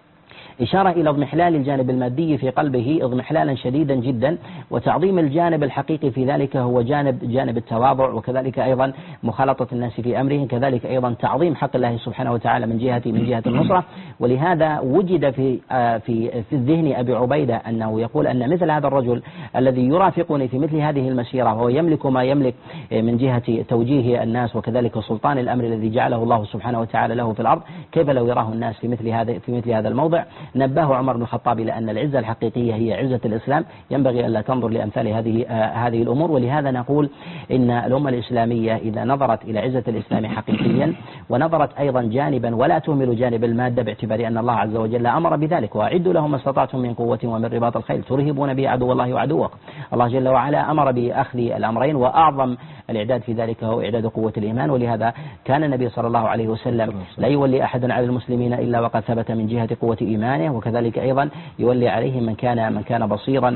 إشارة إلى اضمحلال الجانب المادي في قلبه اضمحلالا شديدا جدا، وتعظيم الجانب الحقيقي في ذلك هو جانب جانب التواضع، وكذلك أيضا مخالطة الناس في أمرهم، كذلك أيضا تعظيم حق الله سبحانه وتعالى من جهة من جهة النصرة. ولهذا وجد في في في الذهن أبي عبيدة أنه يقول أن مثل هذا الرجل الذي يرافقني في مثل هذه المسيرة وهو يملك ما يملك من جهة توجيه الناس وكذلك سلطان الأمر الذي جعله الله سبحانه وتعالى له في الأرض، كيف لو يراه الناس في مثل هذا في مثل هذا الموضع؟ نبه عمر بن الخطاب إلى أن العزة الحقيقية هي عزة الإسلام، ينبغي ألا تنظر لأمثال هذه هذه الأمور. ولهذا نقول إن الأمة الإسلامية إذا نظرت إلى عزة الإسلام حقيقيا ونظرت أيضا جانبا ولا تهمل جانب المادة، باعتبار أن الله عز وجل أمر بذلك وأعدوا لهم ما استطعتم من قوة ومن رباط الخيل ترهبون به عدو الله وعدوكم. الله جل وعلا أمر بأخذ الأمرين، وأعظم الإعداد في ذلك هو إعداد قوة الإيمان. ولهذا كان النبي صلى الله عليه وسلم لا يولي أحد على المسلمين إلا وقد ثبت من جهة قوة إيمانه، وكذلك أيضا يولي عليهم من كان من كان بصيرا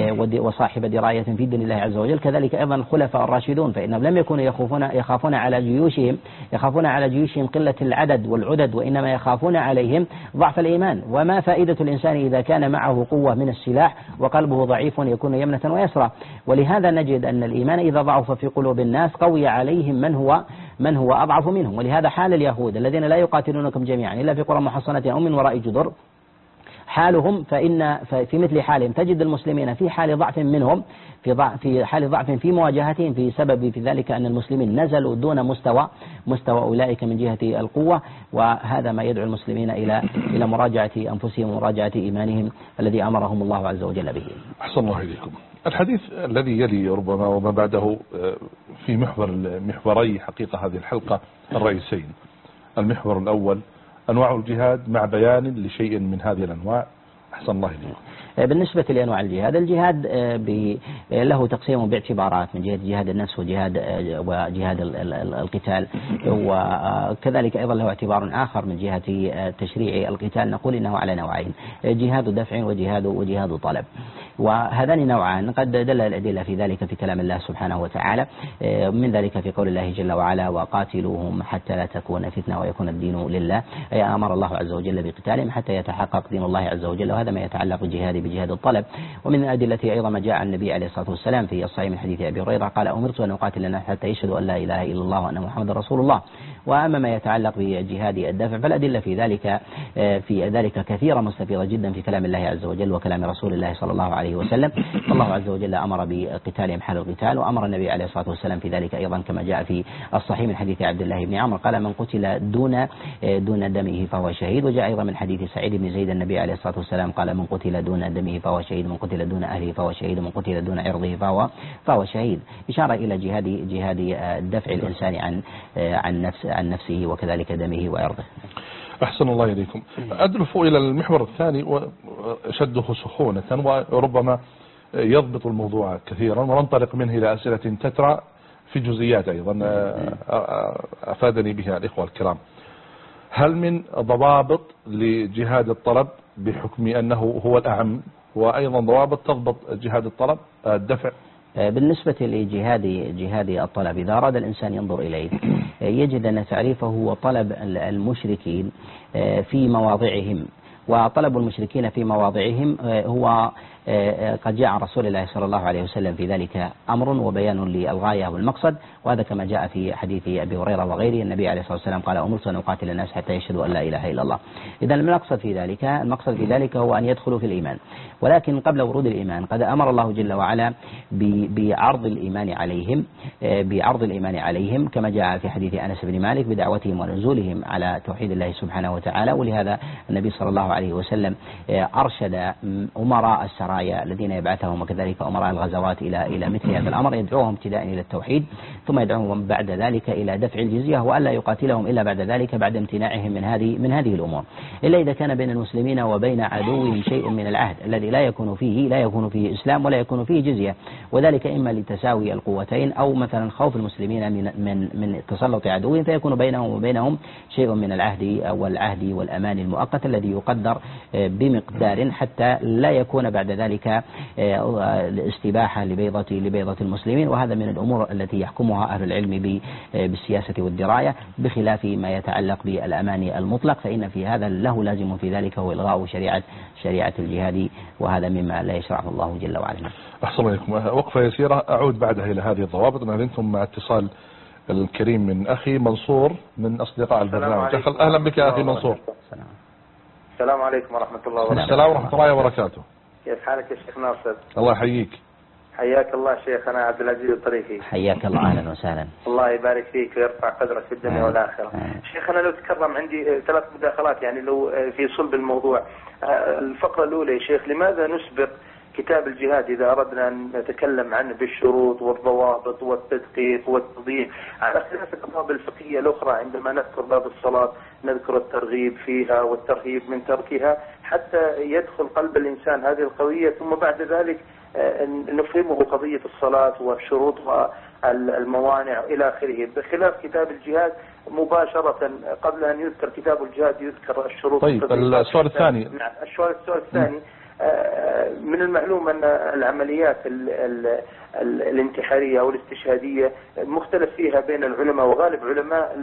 وصاحب دراية في دين الله عز وجل. كذلك أيضا الخلفاء الراشدون فإنهم لم يكونوا يخافون يخافون على جيوشهم يخافون على جيوشهم قلة العدد والعدد، وإنما يخافون عليهم ضعف الإيمان. وما فائدة الإنسان إذا كان معه قوة من السلاح وقلبه ضعيف يكون يمنة ويسرى؟ ولهذا نجد أن الإيمان إذا ضعف في قلوب الناس قوي عليهم من هو من هو أضعف منهم. ولهذا حال اليهود الذين لا يقاتلونكم جميعا إلا في قرى محصنة أو من وراء جدر، حالهم فإن في مثل حالهم تجد المسلمين في حال ضعف منهم في ضعف في حال ضعف في مواجهتهم في سبب في ذلك أن المسلمين نزلوا دون مستوى مستوى أولئك من جهة القوة، وهذا ما يدعو المسلمين إلى إلى مراجعة أنفسهم ومراجعة إيمانهم الذي أمرهم الله عز وجل به. أحسن الله إليكم. الحديث الذي يلي ربما وما بعده في محور محوري حقيقة هذه الحلقة الرئيسين. المحور الأول أنواع الجهاد مع بيان لشيء من هذه الأنواع. أحسن الله إليكم. بالنسبة لأنواع الجهاد، الجهاد له تقسيم باعتبارات من جهة جهاد النفس وجهاد وجهاد القتال، وكذلك أيضا له اعتبار آخر من جهة تشريع القتال، نقول إنه على نوعين: جهاد دفع وجهاد وجهاد طلب. وهذان نوعان قد دل الأدلة في ذلك في كلام الله سبحانه وتعالى، من ذلك في قول الله جل وعلا: وقاتلوهم حتى لا تكون فتنة ويكون الدين لله، أي أمر الله عز وجل بقتالهم حتى يتحقق دين الله عز وجل، وهذا ما يتعلق بالجهاد بجهاد الطلب. ومن الأدلة أيضا ما جاء عن النبي عليه الصلاة والسلام في الصحيح من حديث أبي هريرة قال: أمرت أن أقاتل الناس حتى يشهدوا أن لا إله إلا الله وأن محمدا رسول الله. وأما ما يتعلق بجهاد الدفع فالأدلة في ذلك في ذلك كثيرة مستفيضة جدا في كلام الله عز وجل وكلام رسول الله صلى الله عليه وسلم. الله عز وجل أمر بقتالهم حال القتال، وأمر النبي عليه الصلاة والسلام في ذلك أيضا كما جاء في الصحيح من حديث عبد الله بن عمرو قال: من قتل دون دون دمه فهو شهيد. وجاء أيضا من حديث سعيد بن زيد النبي عليه الصلاة والسلام قال: من قتل دون دمه فهو شهيد، من قتل دون أهله فهو شهيد، من قتل دون عرضه فهو فهو شهيد، إشارة إلى جهاد جهاد دفع الإنسان عن عن نفس عن نفسه وكذلك دمه وعرضه. أحسن الله إليكم. أدلف إلى المحور الثاني وشده سخونة وربما يضبط الموضوع كثيرا، وننطلق منه إلى أسئلة تترى في جزئيات أيضا أفادني بها الإخوة الكرام. هل من ضوابط لجهاد الطلب بحكم أنه هو الأعم، وأيضا ضوابط تضبط جهاد الطلب الدفع؟ بالنسبة لجهاد جهاد الطلب، إذا أراد الإنسان ينظر إليه يجد أن تعريفه هو طلب المشركين في مواضعهم، وطلب المشركين في مواضعهم هو قد جاء عن رسول الله صلى الله عليه وسلم في ذلك أمر وبيان للغاية والمقصد، وهذا كما جاء في حديث أبي هريرة وغيره. النبي عليه الصلاة والسلام قال: أمرت أن أقاتل الناس حتى يشهدوا أن لا إله إلا الله. إذا المقصد في ذلك المقصد في ذلك هو أن يدخلوا في الإيمان، ولكن قبل ورود الإيمان قد أمر الله جل وعلا بعرض الإيمان عليهم بعرض الإيمان عليهم كما جاء في حديث أنس بن مالك بدعوتهم ونزولهم على توحيد الله سبحانه وتعالى. ولهذا النبي صلى الله عليه وسلم أرشد أمراء السرايا الذين يبعثهم وكذلك أمراء الغزوات إلى إلى مثل هذا الأمر، يدعوهم ابتداء إلى التوحيد، ثم يدعوهم بعد ذلك إلى دفع الجزية، وألا يقاتلهم إلا بعد ذلك بعد امتناعهم من هذه من هذه الأمور، إلا إذا كان بين المسلمين وبين عدوهم شيء من العهد الذي لا يكون فيه لا يكون فيه إسلام ولا يكون فيه جزية، وذلك إما لتساوي القوتين أو مثلا خوف المسلمين من من من تسلط عدوهم، فيكون بينهم وبينهم شيء من العهد أو العهد والأمان المؤقت الذي يقدر بمقدار حتى لا يكون بعد ذلك الاستباحة لبيضة لبيضة المسلمين. وهذا من الأمور التي يحكمها أهل العلم بالسياسة والدراية، بخلاف ما يتعلق بالأمان المطلق، فإن في هذا له لازم في ذلك هو إلغاء شريعة شريعة الجهاد، وهذا مما لا يشرعه الله جل وعلا. أحسن عليكم. وقفة يسيرة أعود بعدها إلى هذه الضوابط. ما أنتم مع اتصال الكريم من أخي منصور من أصدقاء البرنامج. أهلا بك يا أخي منصور. السلام عليكم ورحمة الله وبركاته. السلام ورحمة الله وبركاته. كيف حالك يا شيخ ناصر؟ الله يحييك. حياك الله شيخ. أنا عبد العزيز الطريفي. حياك الله، أهلا وسهلا. الله يبارك فيك ويرفع قدرك في الدنيا والآخرة. شيخ أنا لو تكرم عندي ثلاث مداخلات يعني لو في صلب الموضوع. الفقرة الأولى يا شيخ، لماذا نسبق كتاب الجهاد إذا أردنا أن نتكلم عنه بالشروط والضوابط والتدقيق والتضييق على خلاف الأبواب الفقهية الأخرى؟ عندما نذكر باب الصلاة نذكر الترغيب فيها والترهيب من تركها حتى يدخل قلب الإنسان هذه القضية، ثم بعد ذلك نفهمه قضية الصلاة والشروط والموانع إلى آخره، بخلاف كتاب الجهاد مباشرة قبل أن يذكر كتاب الجهاد يذكر الشروط. طيب السؤال الثاني. نعم السؤال السؤال الثاني من المعلوم أن العمليات ال ال ال الانتحارية أو الاستشهادية مختلف فيها بين العلماء، وغالب علماء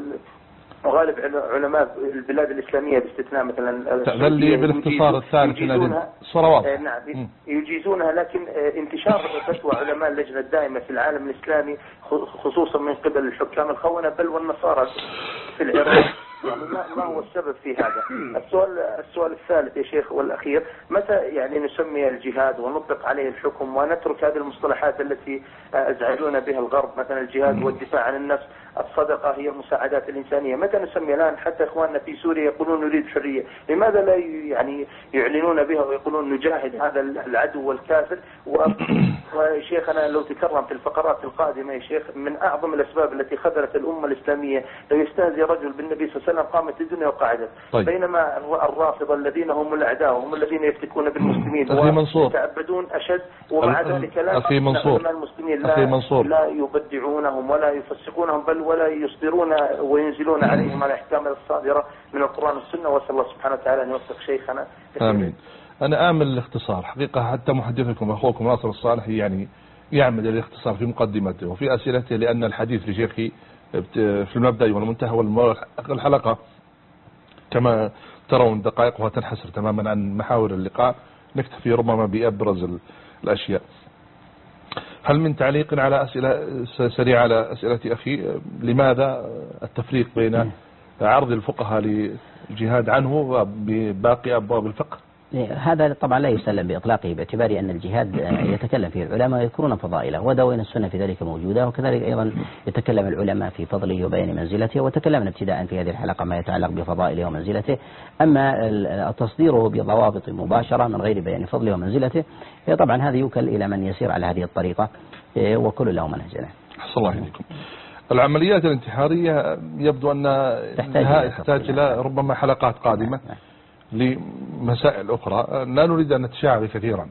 وغالب علماء البلاد الإسلامية باستثناء مثلا تأذن لي بالاختصار الثالث الصلوات. نعم يجيزونها، لكن انتشار فتوى علماء اللجنة الدائمة في العالم الإسلامي خصوصا من قبل الحكام الخونة بل والنصارى في العراق يعني ما, ما هو السبب في هذا؟ السؤال السؤال الثالث يا شيخ والأخير، متى يعني نسمي الجهاد ونطلق عليه الحكم ونترك هذه المصطلحات التي أزعجونا بها الغرب، مثلا الجهاد والدفاع عن النفس، الصدقة هي المساعدات الإنسانية، متى نسمي الآن؟ حتى إخواننا في سوريا يقولون نريد حرية، لماذا لا يعني يعلنون بها ويقولون نجاهد هذا العدو والكافر؟ وشيخنا لو تكرم في الفقرات القادمة يا شيخ، من أعظم الأسباب التي خذلت الأمة الإسلامية لو يستهزئ رجل بالنبي صلى الله عليه وسلم قامت الدنيا وقعدت. طيب. بينما الرافضة الذين هم الأعداء وهم الذين يفتكون بالمسلمين ويتعبدون أشد، ومع ذلك لا المسلمين لا, لا يبدعونهم ولا يفسقونهم، بل ولا يصدرون وينزلون عليهم على الأحكام الصادرة من القرآن والسنة. وصلى الله سبحانه وتعالى أن يوفق شيخنا. آمين. أنا آمل الاختصار حقيقة، حتى محدثكم أخوكم ناصر الصالح يعني يعمل الاختصار في مقدمته وفي أسئلته، لأن الحديث لشيخي في المبدأ والمنتهى والحلقة كما ترون دقائقها تنحسر تماما عن محاور اللقاء، نكتفي ربما بأبرز الأشياء. هل من تعليق على أسئلة سريعة على أسئلة أخي؟ لماذا التفريق بين عرض الفقهاء للجهاد عنه وباقي أبواب الفقه؟ هذا طبعا لا يسلم بإطلاقه، باعتبار أن الجهاد يتكلم فيه العلماء ويذكرون فضائله، ودواوين السنة في ذلك موجودة، وكذلك أيضا يتكلم العلماء في فضله وبيان منزلته، وتكلمنا ابتداء في هذه الحلقة ما يتعلق بفضائله ومنزلته. أما تصديره بضوابط مباشرة من غير بيان فضله ومنزلته طبعا هذا يوكل إلى من يسير على هذه الطريقة، وكل له منهجنا. أحسن الله إليكم. العمليات الانتحارية يبدو أنها تحتاج إلى ربما حلقات قادمة لمسائل أخرى، لا نريد أن نتشعب كثيرا.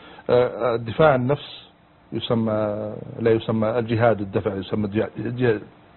الدفاع عن النفس يسمى لا يسمى الجهاد، الدفع يسمى الجهاد،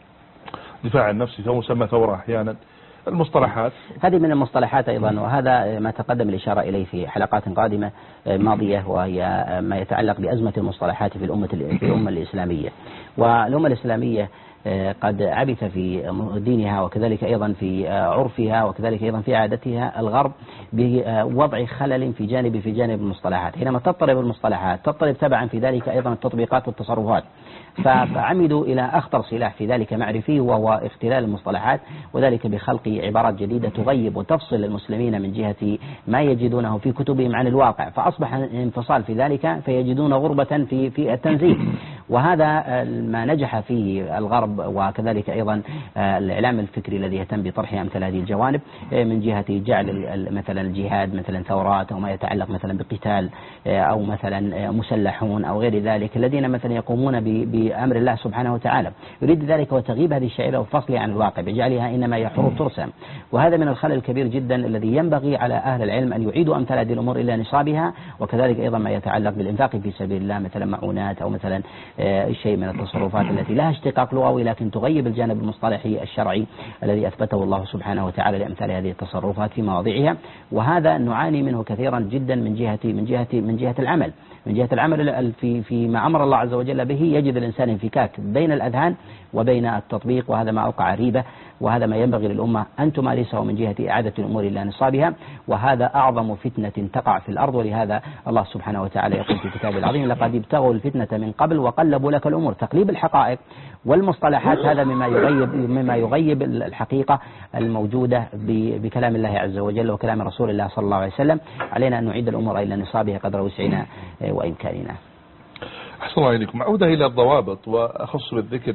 دفاع عن النفس يسمى ثورة أحيانا. المصطلحات هذه من المصطلحات أيضا، وهذا ما تقدم الإشارة إليه في حلقات قادمة ماضية، وهي ما يتعلق بأزمة المصطلحات في الأمة في الأمة الإسلامية. والأمة الإسلامية قد عبث في دينها وكذلك أيضا في عرفها وكذلك أيضا في عادتها الغرب بوضع خلل في جانب في جانب المصطلحات. حينما تضطرب المصطلحات تضطرب تبعا في ذلك أيضا التطبيقات والتصرفات، فعمدوا إلى أخطر سلاح في ذلك معرفي، وهو اختلال المصطلحات، وذلك بخلق عبارات جديدة تغيب وتفصل المسلمين من جهة ما يجدونه في كتبهم عن الواقع، فأصبح انفصال في ذلك، فيجدون غربة في في التنزيل. وهذا ما نجح فيه الغرب، وكذلك أيضا الإعلام الفكري الذي يهتم بطرح أمثال هذه الجوانب من جهة جعل مثلا الجهاد مثلا ثورات، أو ما يتعلق مثلا بقتال، أو مثلا مسلحون أو غير ذلك الذين مثلا يقومون بأمر الله سبحانه وتعالى، يريد ذلك وتغيب هذه الشعيرة وفصلها عن الواقع بجعلها إنما هي حروب ترسم. وهذا من الخلل الكبير جدا الذي ينبغي على أهل العلم أن يعيدوا أمثال هذه الأمور إلى نصابها، وكذلك أيضا ما يتعلق بالإنفاق في سبيل الله مثلا معونات، أو مثلا شيء من التصرفات التي لها اشتقاق لغوي لكن تغيب الجانب المصطلحي الشرعي الذي أثبته الله سبحانه وتعالى لأمثال هذه التصرفات في مواضعها. وهذا نعاني منه كثيرا جدا من جهة من جهة من جهة العمل من جهة العمل في في ما أمر الله عز وجل به. يجد الإنسان انفكاك بين الأذهان وبين التطبيق، وهذا ما أوقع ريبة، وهذا ما ينبغي للأمة أن تمارسه من جهة إعادة الأمور إلى نصابها، وهذا أعظم فتنة تقع في الأرض. ولهذا الله سبحانه وتعالى يقول في كتابه العظيم: لقد ابتغوا الفتنة من قبل وقلبوا لك الأمور. تقليب الحقائق والمصطلحات هذا مما يغيب مما يغيب الحقيقة الموجودة بكلام الله عز وجل وكلام رسول الله صلى الله عليه وسلم. علينا أن نعيد الأمور إلى نصابها قدر وسعنا وإمكاننا. أحسن الله إليكم. عودة إلى الضوابط، وأخص بالذكر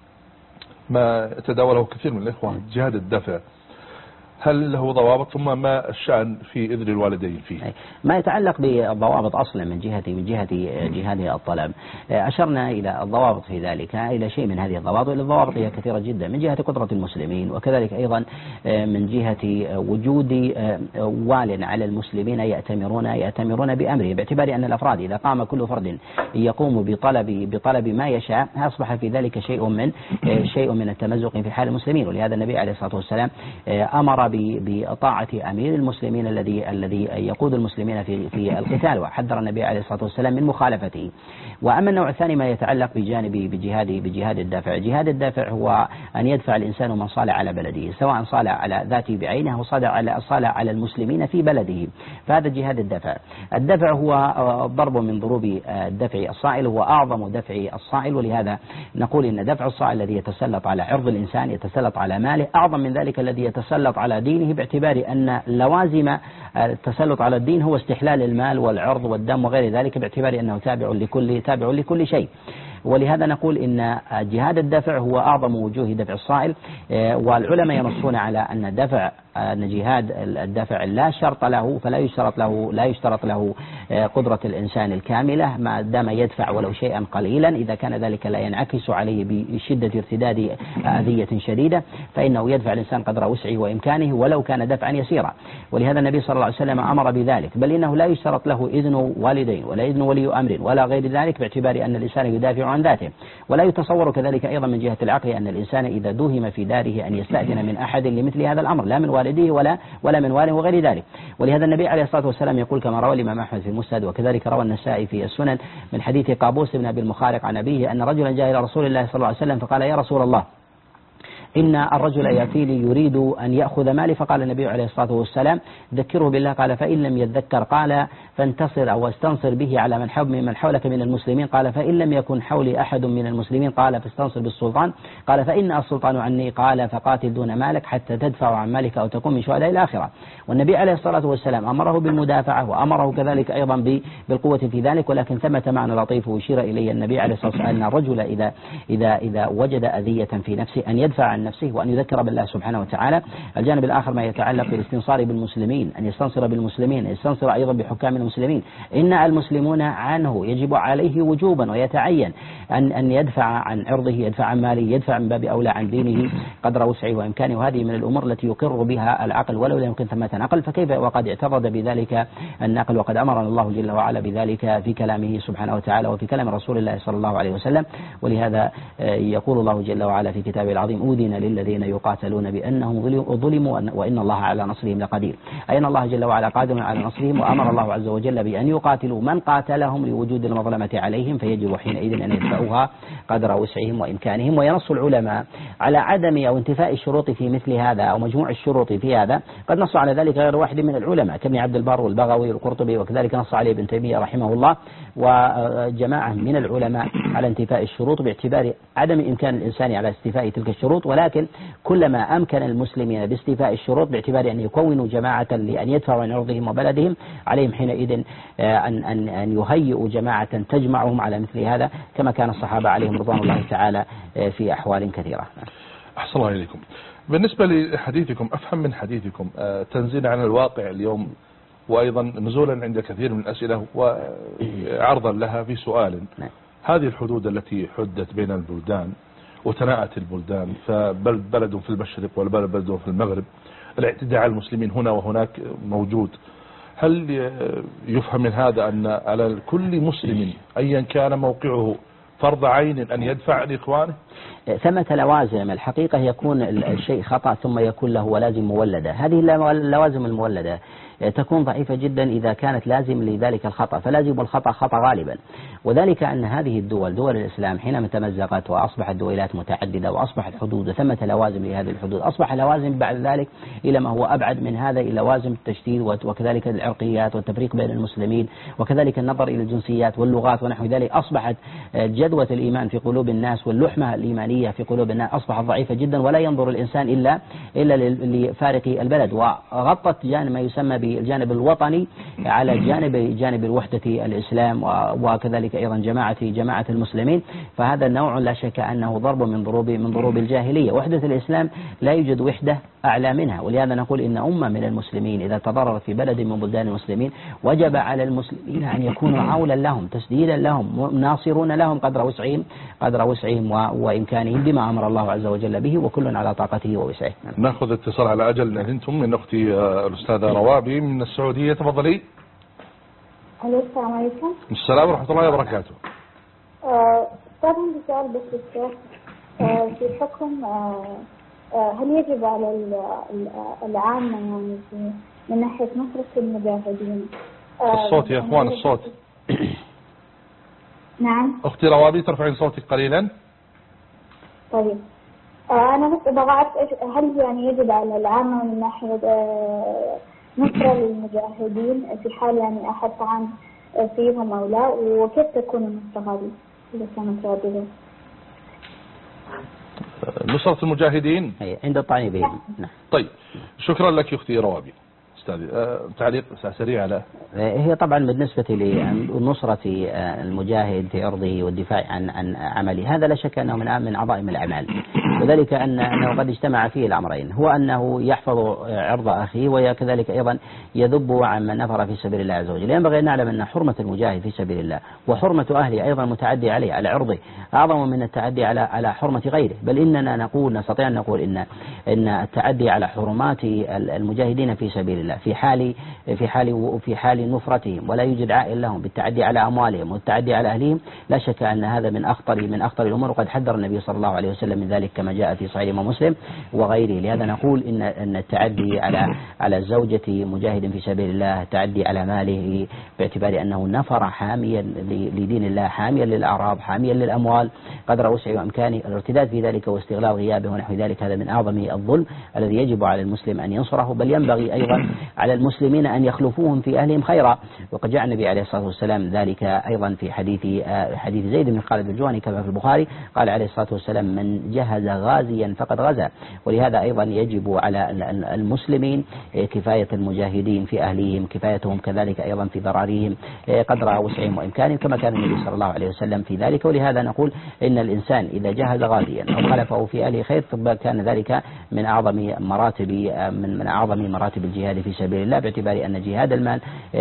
ما تداوله كثير من الإخوة، جهاد الدفع، هل له ضوابط؟ ثم ما الشأن في إذن الوالدين فيه؟ ما يتعلق بالضوابط أصلا من جهة من جهة جهاد الطلب، أشرنا إلى الضوابط في ذلك، إلى شيء من هذه الضوابط. الضوابط هي كثيرة جدا من جهة قدرة المسلمين، وكذلك أيضا من جهة وجود وال على المسلمين يأتمرون يأتمرون بأمره، باعتبار أن الأفراد إذا قام كل فرد يقوم بطلب بطلب ما يشاء أصبح في ذلك شيء من شيء من التمزق في حال المسلمين. ولهذا النبي عليه الصلاة والسلام أمر بطاعة أمير المسلمين الذي الذي يقود المسلمين في في القتال، وحذر النبي عليه الصلاة والسلام من مخالفته. وأما النوع الثاني ما يتعلق بجانب بجهاد بجهاد الدافع. جهاد الدافع هو أن يدفع الإنسان من صالح على بلده، سواء صالح على ذاته بعينه أو صالح على صالح على المسلمين في بلده، فهذا جهاد الدافع. الدفع هو ضرب من ضروب الدفع الصائل، هو أعظم دفع الصائل، ولهذا نقول إن دفع الصائل الذي يتسلط على عرض الإنسان، يتسلط على ماله، أعظم من ذلك الذي يتسلط على دينه، باعتبار أن لوازم التسلط على الدين هو استحلال المال والعرض والدم وغير ذلك، باعتبار أنه تابع لكل تابع لكل شيء. ولهذا نقول إن جهاد الدفع هو أعظم وجوه دفع الصائل. والعلماء ينصون على أن دفع أن جهاد الدفع لا شرط له، فلا يشترط له لا يشترط له قدرة الإنسان الكاملة ما دام يدفع ولو شيئا قليلا. إذا كان ذلك لا ينعكس عليه بشدة ارتداد أذية شديدة، فإنه يدفع الإنسان قدر وسعه وإمكانه ولو كان دفعا يسيرا. ولهذا النبي صلى الله عليه وسلم أمر بذلك، بل إنه لا يشترط له إذن والدين ولا إذن ولي أمر ولا غير ذلك، باعتبار أن الإنسان يدافع عن ذاته. ولا يتصور كذلك أيضا من جهة العقل أن الإنسان إذا دوهم في داره أن يستأذن من أحد لمثل هذا الأمر، لا من والديه ولا ولا من والده وغير ذلك. ولهذا النبي عليه الصلاة والسلام يقول كما روى الإمام أحمد في المسند، وكذلك روى النسائي في السنن من حديث قابوس بن أبي المخارق عن أبيه أن رجلا جاء إلى رسول الله صلى الله عليه وسلم فقال: يا رسول الله، إن الرجل يأتي لي يريد أن يأخذ مالي. فقال النبي عليه الصلاة والسلام: ذكره بالله. قال: فإن لم يتذكر. قال: فانتصر أو استنصر به على من حول من حولك من المسلمين. قال: فإن لم يكن حولي أحد من المسلمين. قال: فاستنصر بالسلطان. قال: فإن السلطان عني. قال: فقاتل دون مالك حتى تدفع عن مالك أو تكون من شهداء الآخرة. والنبي عليه الصلاة والسلام أمره بالمدافعة، وأمره كذلك أيضا بالقوة في ذلك. ولكن ثمة معنى لطيف وشير إليه النبي عليه الصلاة والسلام أن الرجل إذا إذا إذا وجد أذية في نفسه أن يدفع عن نفسه وأن يذكر بالله سبحانه وتعالى. الجانب الآخر ما يتعلق بالاستنصار بالمسلمين، أن يستنصر بالمسلمين، أن يستنصر أيضا بحكام المسلمين. إن المسلمون عنه يجب عليه وجوبا ويتعين أن أن يدفع عن عرضه، يدفع عن ماله، يدفع من باب أولى عن دينه قدر وسعه وإمكانه. وهذه من الأمور التي يقر بها العقل ولو لا يمكن ثمة عقل، فكيف وقد اعترض بذلك النقل، وقد أمرنا الله جل وعلا بذلك في كلامه سبحانه وتعالى وفي كلام رسول الله صلى الله عليه وسلم. ولهذا يقول الله جل وعلا في كتابه العظيم: أذن للذين يقاتلون بأنهم ظلموا وإن الله على نصرهم لقدير. أي أن الله جل وعلا قادر على نصرهم، وأمر الله عز وجل بأن يقاتلوا من قاتلهم لوجود المظلمة عليهم، فيجب حينئذ أن يدفعوها قدر وسعهم وإمكانهم. وينص العلماء على عدم أو انتفاء الشروط في مثل هذا أو مجموع الشروط في هذا، قد نص على ذلك غير واحد من العلماء كابن عبد البر والبغوي والقرطبي، وكذلك نص عليه ابن تيمية رحمه الله وجماعة من العلماء على انتفاء الشروط باعتبار عدم إمكان الإنسان على استيفاء تلك الشروط. ولكن كلما أمكن المسلمين باستيفاء الشروط باعتبار أن يكونوا جماعة لأن يدفعوا عن عرضهم وبلدهم، عليهم حينئذ أن أن أن يهيئوا جماعة تجمعهم على مثل هذا، كما كان الصحابة عليهم رضوان الله تعالى في أحوال كثيرة. أحسن الله إليكم. بالنسبة لحديثكم، أفهم من حديثكم تنزيل عن الواقع اليوم، وأيضا نزولا عند كثير من الأسئلة وعرضا لها في سؤال: هذه الحدود التي حدت بين البلدان وتناءت البلدان، فبلد في المشرق والبلد في المغرب، الاعتداء على المسلمين هنا وهناك موجود، هل يفهم من هذا أن على كل مسلم أيا كان موقعه فرض عين أن يدفع لإخوانه؟ ثمة لوازم. الحقيقة يكون الشيء خطأ ثم يكون له لازم مولدة. هذه اللوازم المولدة تكون ضعيفة جدا إذا كانت لازم لذلك الخطأ، فلازم الخطأ خطأ غالبا. وذلك أن هذه الدول دول الإسلام حينما تمزقت وأصبحت دويلات متعددة وأصبحت حدود ثمة لوازم لهذه الحدود، أصبح لوازم بعد ذلك إلى ما هو أبعد من هذا، إلى لوازم التشديد وكذلك العرقيات والتفريق بين المسلمين، وكذلك النظر إلى الجنسيات واللغات ونحو ذلك. أصبحت جدوى الإيمان في قلوب الناس واللحمة الإيمانية في قلوب الناس أصبحت ضعيفة جدا، ولا ينظر الإنسان إلا إلا لفارق البلد، وغطت جانب ما يسمى بالجانب الوطني على جانب جانب الوحدة الإسلام وكذلك أيضا جماعة جماعة المسلمين. فهذا النوع لا شك أنه ضرب من ضروب من ضروب الجاهلية. وحدة الإسلام لا يوجد وحدة أعلى منها، ولهذا نقول إن أمة من المسلمين إذا تضررت في بلد من بلدان المسلمين وجب على المسلمين أن يكونوا عولا لهم، تسديدا لهم، ناصرون لهم قدر وسعهم قدر وسعهم وإمكانهم بما أمر الله عز وجل به، وكل على طاقته ووسعه. نأخذ اتصال على أجل أنتم من أختي الأستاذة روابي من السعودية، تفضلي. الو السلام عليكم. السلام ورحمة الله وبركاته. أستاذ عندي سؤال بس الشيخ في حكم هل يجب على العامة يعني من ناحية نصرة المجاهدين؟ الصوت يا اخوان الصوت. نعم اختي روابي ترفعين صوتك قليلا. طيب انا بس ابغى اعرف هل يعني يجب على العامة من ناحية نصرة للمجاهدين في حال يعني احد طعن فيهم او لا، وكيف تكون النصرة هذه اذا كانت واجبة؟ نصرة المجاهدين عند الطعن بهم. نعم. طيب شكرا لك اختي روابي. أه تعليق سريع على هي طبعا بالنسبة لنصرة المجاهد في عرضه والدفاع عن عن عمله، هذا لا شك أنه من من عظائم الأعمال، وذلك أن أنه قد اجتمع فيه الأمرين، هو أنه يحفظ عرض أخيه وكذلك أيضا يذب عن من نفر في سبيل الله عز وجل. ينبغي أن نعلم أن حرمة المجاهد في سبيل الله وحرمة أهله أيضا متعدي عليه على عرضه أعظم من التعدي على على حرمة غيره، بل إننا نقول نستطيع أن نقول إن إن التعدي على حرمات المجاهدين في سبيل الله في حال في حال في حال نفرتهم ولا يوجد عائل لهم بالتعدي على أموالهم والتعدي على أهلهم، لا شك أن هذا من أخطر من أخطر الأمور، وقد حذر النبي صلى الله عليه وسلم من ذلك كما جاء في صحيح مسلم وغيره. لهذا نقول إن أن التعدي على على زوجة مجاهد في سبيل الله، التعدي على ماله باعتبار أنه نفر حاميا لدين الله، حاميا للأعراض، حاميا للأموال قدر وسعه وإمكانه، الارتداد في ذلك واستغلال غيابه ونحو ذلك، هذا من أعظم الظلم الذي يجب على المسلم أن ينصره، بل ينبغي أيضا على المسلمين أن يخلفوهم في أهلهم خيرا. وقد جاء النبي عليه الصلاة والسلام ذلك أيضا في حديث حديث زيد بن خالد الجهني كما في البخاري، قال عليه الصلاة والسلام من جهز غازيا فقد غزا. ولهذا أيضا يجب على المسلمين كفاية المجاهدين في أهليهم، كفايتهم كذلك أيضا في ضراريهم قدر وسعهم وإمكانهم كما كان النبي صلى الله عليه وسلم في ذلك. ولهذا نقول إن الإنسان إذا جهز غازيا أو خلفه في أهله خير كان ذلك من أعظم مراتب من من أعظم مراتب الجهاد في سبيل الله، باعتبار أن جهاد المال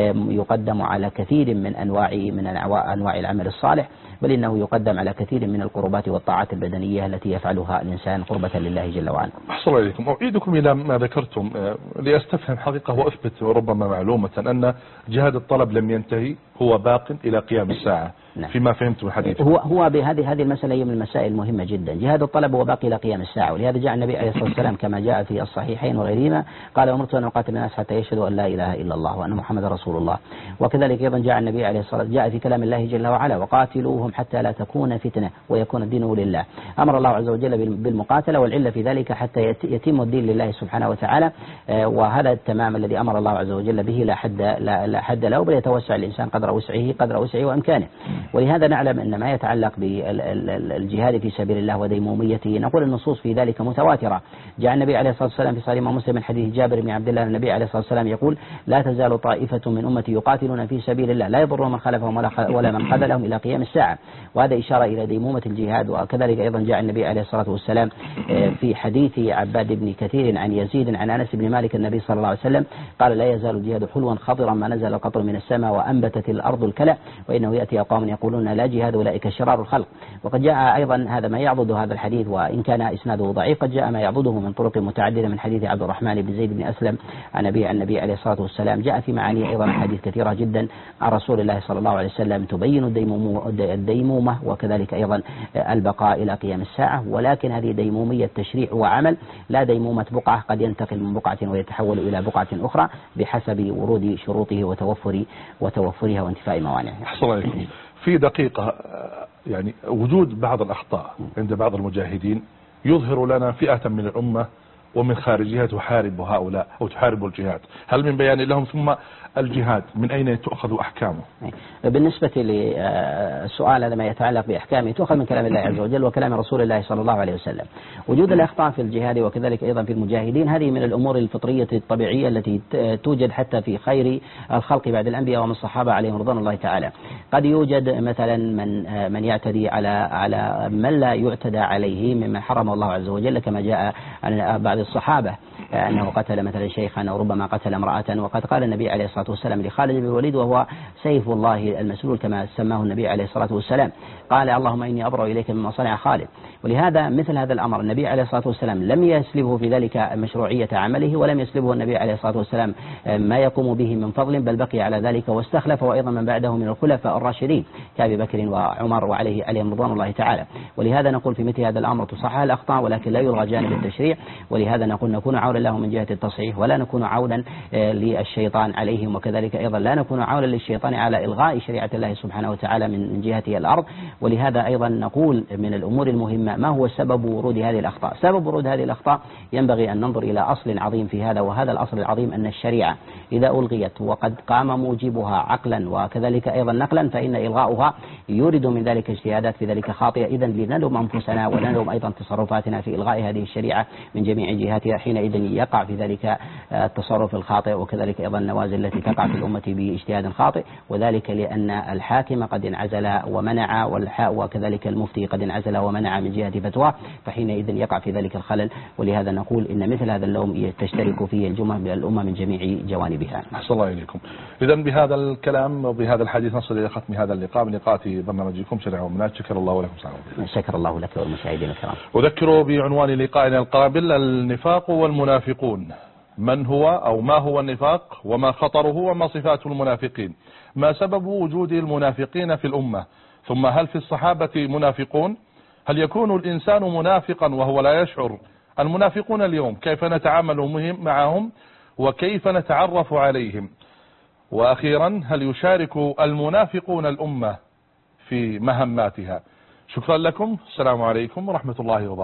يقدم على كثير من أنواع من أنواع العمل الصالح، بل إنه يقدم على كثير من القربات والطاعات البدنية التي يفعلها الإنسان قربة لله جل وعلا. أحسن إليكم. أعيدكم إلى ما ذكرتم لأستفهم حقيقة وأثبت ربما معلومة أن جهاد الطلب لم ينتهي، هو باق إلى قيام الساعة. نعم. فيما فهمت من حديث هو هو بهذه هذه المسألة هي من المسائل المهمة جدا. جهاد الطلب هو باقي إلى قيام الساعة، ولهذا جاء النبي عليه الصلاة والسلام كما جاء في الصحيحين وغيرهما قال أمرت أن أقاتل الناس حتى يشهدوا أن لا إله إلا الله وأن محمد رسول الله. وكذلك أيضا جاء النبي عليه الصلاة والسلام جاء في كلام الله جل وعلا وقاتلوهم حتى لا تكون فتنة ويكون الدين لله. أمر الله عز وجل بالمقاتلة، والعلة في ذلك حتى يتم الدين لله سبحانه وتعالى، وهذا التمام الذي أمر الله عز وجل به لا حد لا, لا حد له، بل يتوسع الإنسان قدر وسعه قدر وسعه وإمكانه. ولهذا نعلم أن ما يتعلق بالجهاد في سبيل الله وديموميته نقول النصوص في ذلك متواترة. جاء النبي عليه الصلاة والسلام في صحيح مسلم من حديث جابر بن عبد الله النبي عليه الصلاة والسلام يقول لا تزال طائفة من أمتي يقاتلون في سبيل الله لا يضرهم من خلفهم ولا من خذلهم إلى قيام الساعة، وهذا إشارة إلى ديمومة الجهاد. وكذلك أيضا جاء النبي عليه الصلاة والسلام في حديث عباد بن كثير عن يزيد عن أنس بن مالك النبي صلى الله عليه وسلم قال لا يزال الجهاد حلوا خضرا ما نزل القطر من السماء وأنبتت الأرض الكلى وإنه يأتي أقوام يقولون لا جهاد أولئك شرار الخلق. وقد جاء أيضا هذا ما يعضد هذا الحديث وإن كان إسناده ضعيف، قد جاء ما يعضده من طرق متعددة من حديث عبد الرحمن بن زيد بن أسلم عن أبي النبي عليه الصلاة والسلام. جاء في معانيه أيضا حديث كثيرة جدا عن رسول الله صلى الله عليه وسلم تبين الديمومة وكذلك أيضا البقاء إلى قيام الساعة، ولكن هذه ديمومية تشريع وعمل لا ديمومة بقعة قد ينتقل من بقعة ويتحول إلى بقعة أخرى بحسب ورود شروطه وتوفر وتوفرها وانتفاء موانعها. حصل في دقيقة يعني وجود بعض الأخطاء عند بعض المجاهدين يظهر لنا فئة من الأمة ومن خارجها تحارب هؤلاء أو تحارب الجهاد، هل من بيان لهم؟ ثم الجهاد من أين تؤخذ أحكامه؟ بالنسبة للسؤال هذا ما يتعلق بأحكامه تؤخذ من كلام الله عز وجل وكلام رسول الله صلى الله عليه وسلم. وجود الأخطاء في الجهاد وكذلك أيضا في المجاهدين هذه من الأمور الفطرية الطبيعية التي توجد حتى في خير الخلق بعد الأنبياء ومن الصحابة عليهم رضوان الله تعالى. قد يوجد مثلا من من يعتدي على على من لا يعتدى عليه ممن حرم الله عز وجل كما جاء عن بعض الصحابة، أنه قتل مثلا شيخا أو ربما قتل امرأة. وقد قال النبي عليه الصلاة والسلام لخالد بن الوليد وهو سيف الله المسلول كما سماه النبي عليه الصلاة والسلام، قال اللهم إني أبرأ إليك مما صنع خالد. ولهذا مثل هذا الأمر النبي عليه الصلاة والسلام لم يسلبه في ذلك مشروعية عمله، ولم يسلبه النبي عليه الصلاة والسلام ما يقوم به من فضل، بل بقي على ذلك واستخلف وأيضا من بعده من الخلفاء الراشدين كأبي بكر وعمر وعليه عليهم رضوان الله تعالى. ولهذا نقول في مثل هذا الأمر تصحح الأخطاء ولكن لا يلغى جانب التشريع. ولهذا نقول نكون عونا له من جهة التصحيح ولا نكون عونا للشيطان عليهم، وكذلك أيضا لا نكون عونا للشيطان على إلغاء شريعة الله سبحانه وتعالى من جهة الأرض. ولهذا أيضا نقول من الأمور المهمة ما هو سبب ورود هذه الأخطاء. سبب ورود هذه الأخطاء ينبغي أن ننظر إلى أصل عظيم في هذا، وهذا الأصل العظيم أن الشريعة إذا ألغيت وقد قام موجبها عقلا وكذلك أيضا نقلا فإن إلغاؤها يورد من ذلك اجتهادات في ذلك خاطئة. إذن لنلوم أنفسنا ونلوم أيضا تصرفاتنا في إلغاء هذه الشريعة من جميع جهاتها، حينئذ يقع في ذلك التصرف الخاطئ وكذلك أيضا النوازل التي تقع في الأمة باجتهاد خاطئ، وذلك لأن الحاكم قد انعزل ومنع وكذلك المفتي قد انعزل ومنع من جهة فتواه، فحينئذ يقع في ذلك الخلل. ولهذا نقول إن مثل هذا اللوم تشترك فيه الجمع الأمة من جميع جوانبها. أحسن الله إليكم. إذا بهذا الكلام وبهذا الحديث نصل إلى ختم هذا اللقاء من لقاءات برنامجكم شريعة ومنهج. شكر الله لكم سعادة. شكر الله لك والمشاهدين الكرام. أذكر بعنوان لقائنا القابل النفاق والمنافقون. من هو أو ما هو النفاق وما خطره وما صفات المنافقين، ما سبب وجود المنافقين في الأمة، ثم هل في الصحابة منافقون، هل يكون الإنسان منافقا وهو لا يشعر، المنافقون اليوم كيف نتعامل معهم وكيف نتعرف عليهم، وأخيرا هل يشارك المنافقون الأمة في مهماتها. شكرا لكم، السلام عليكم ورحمة الله وبركاته.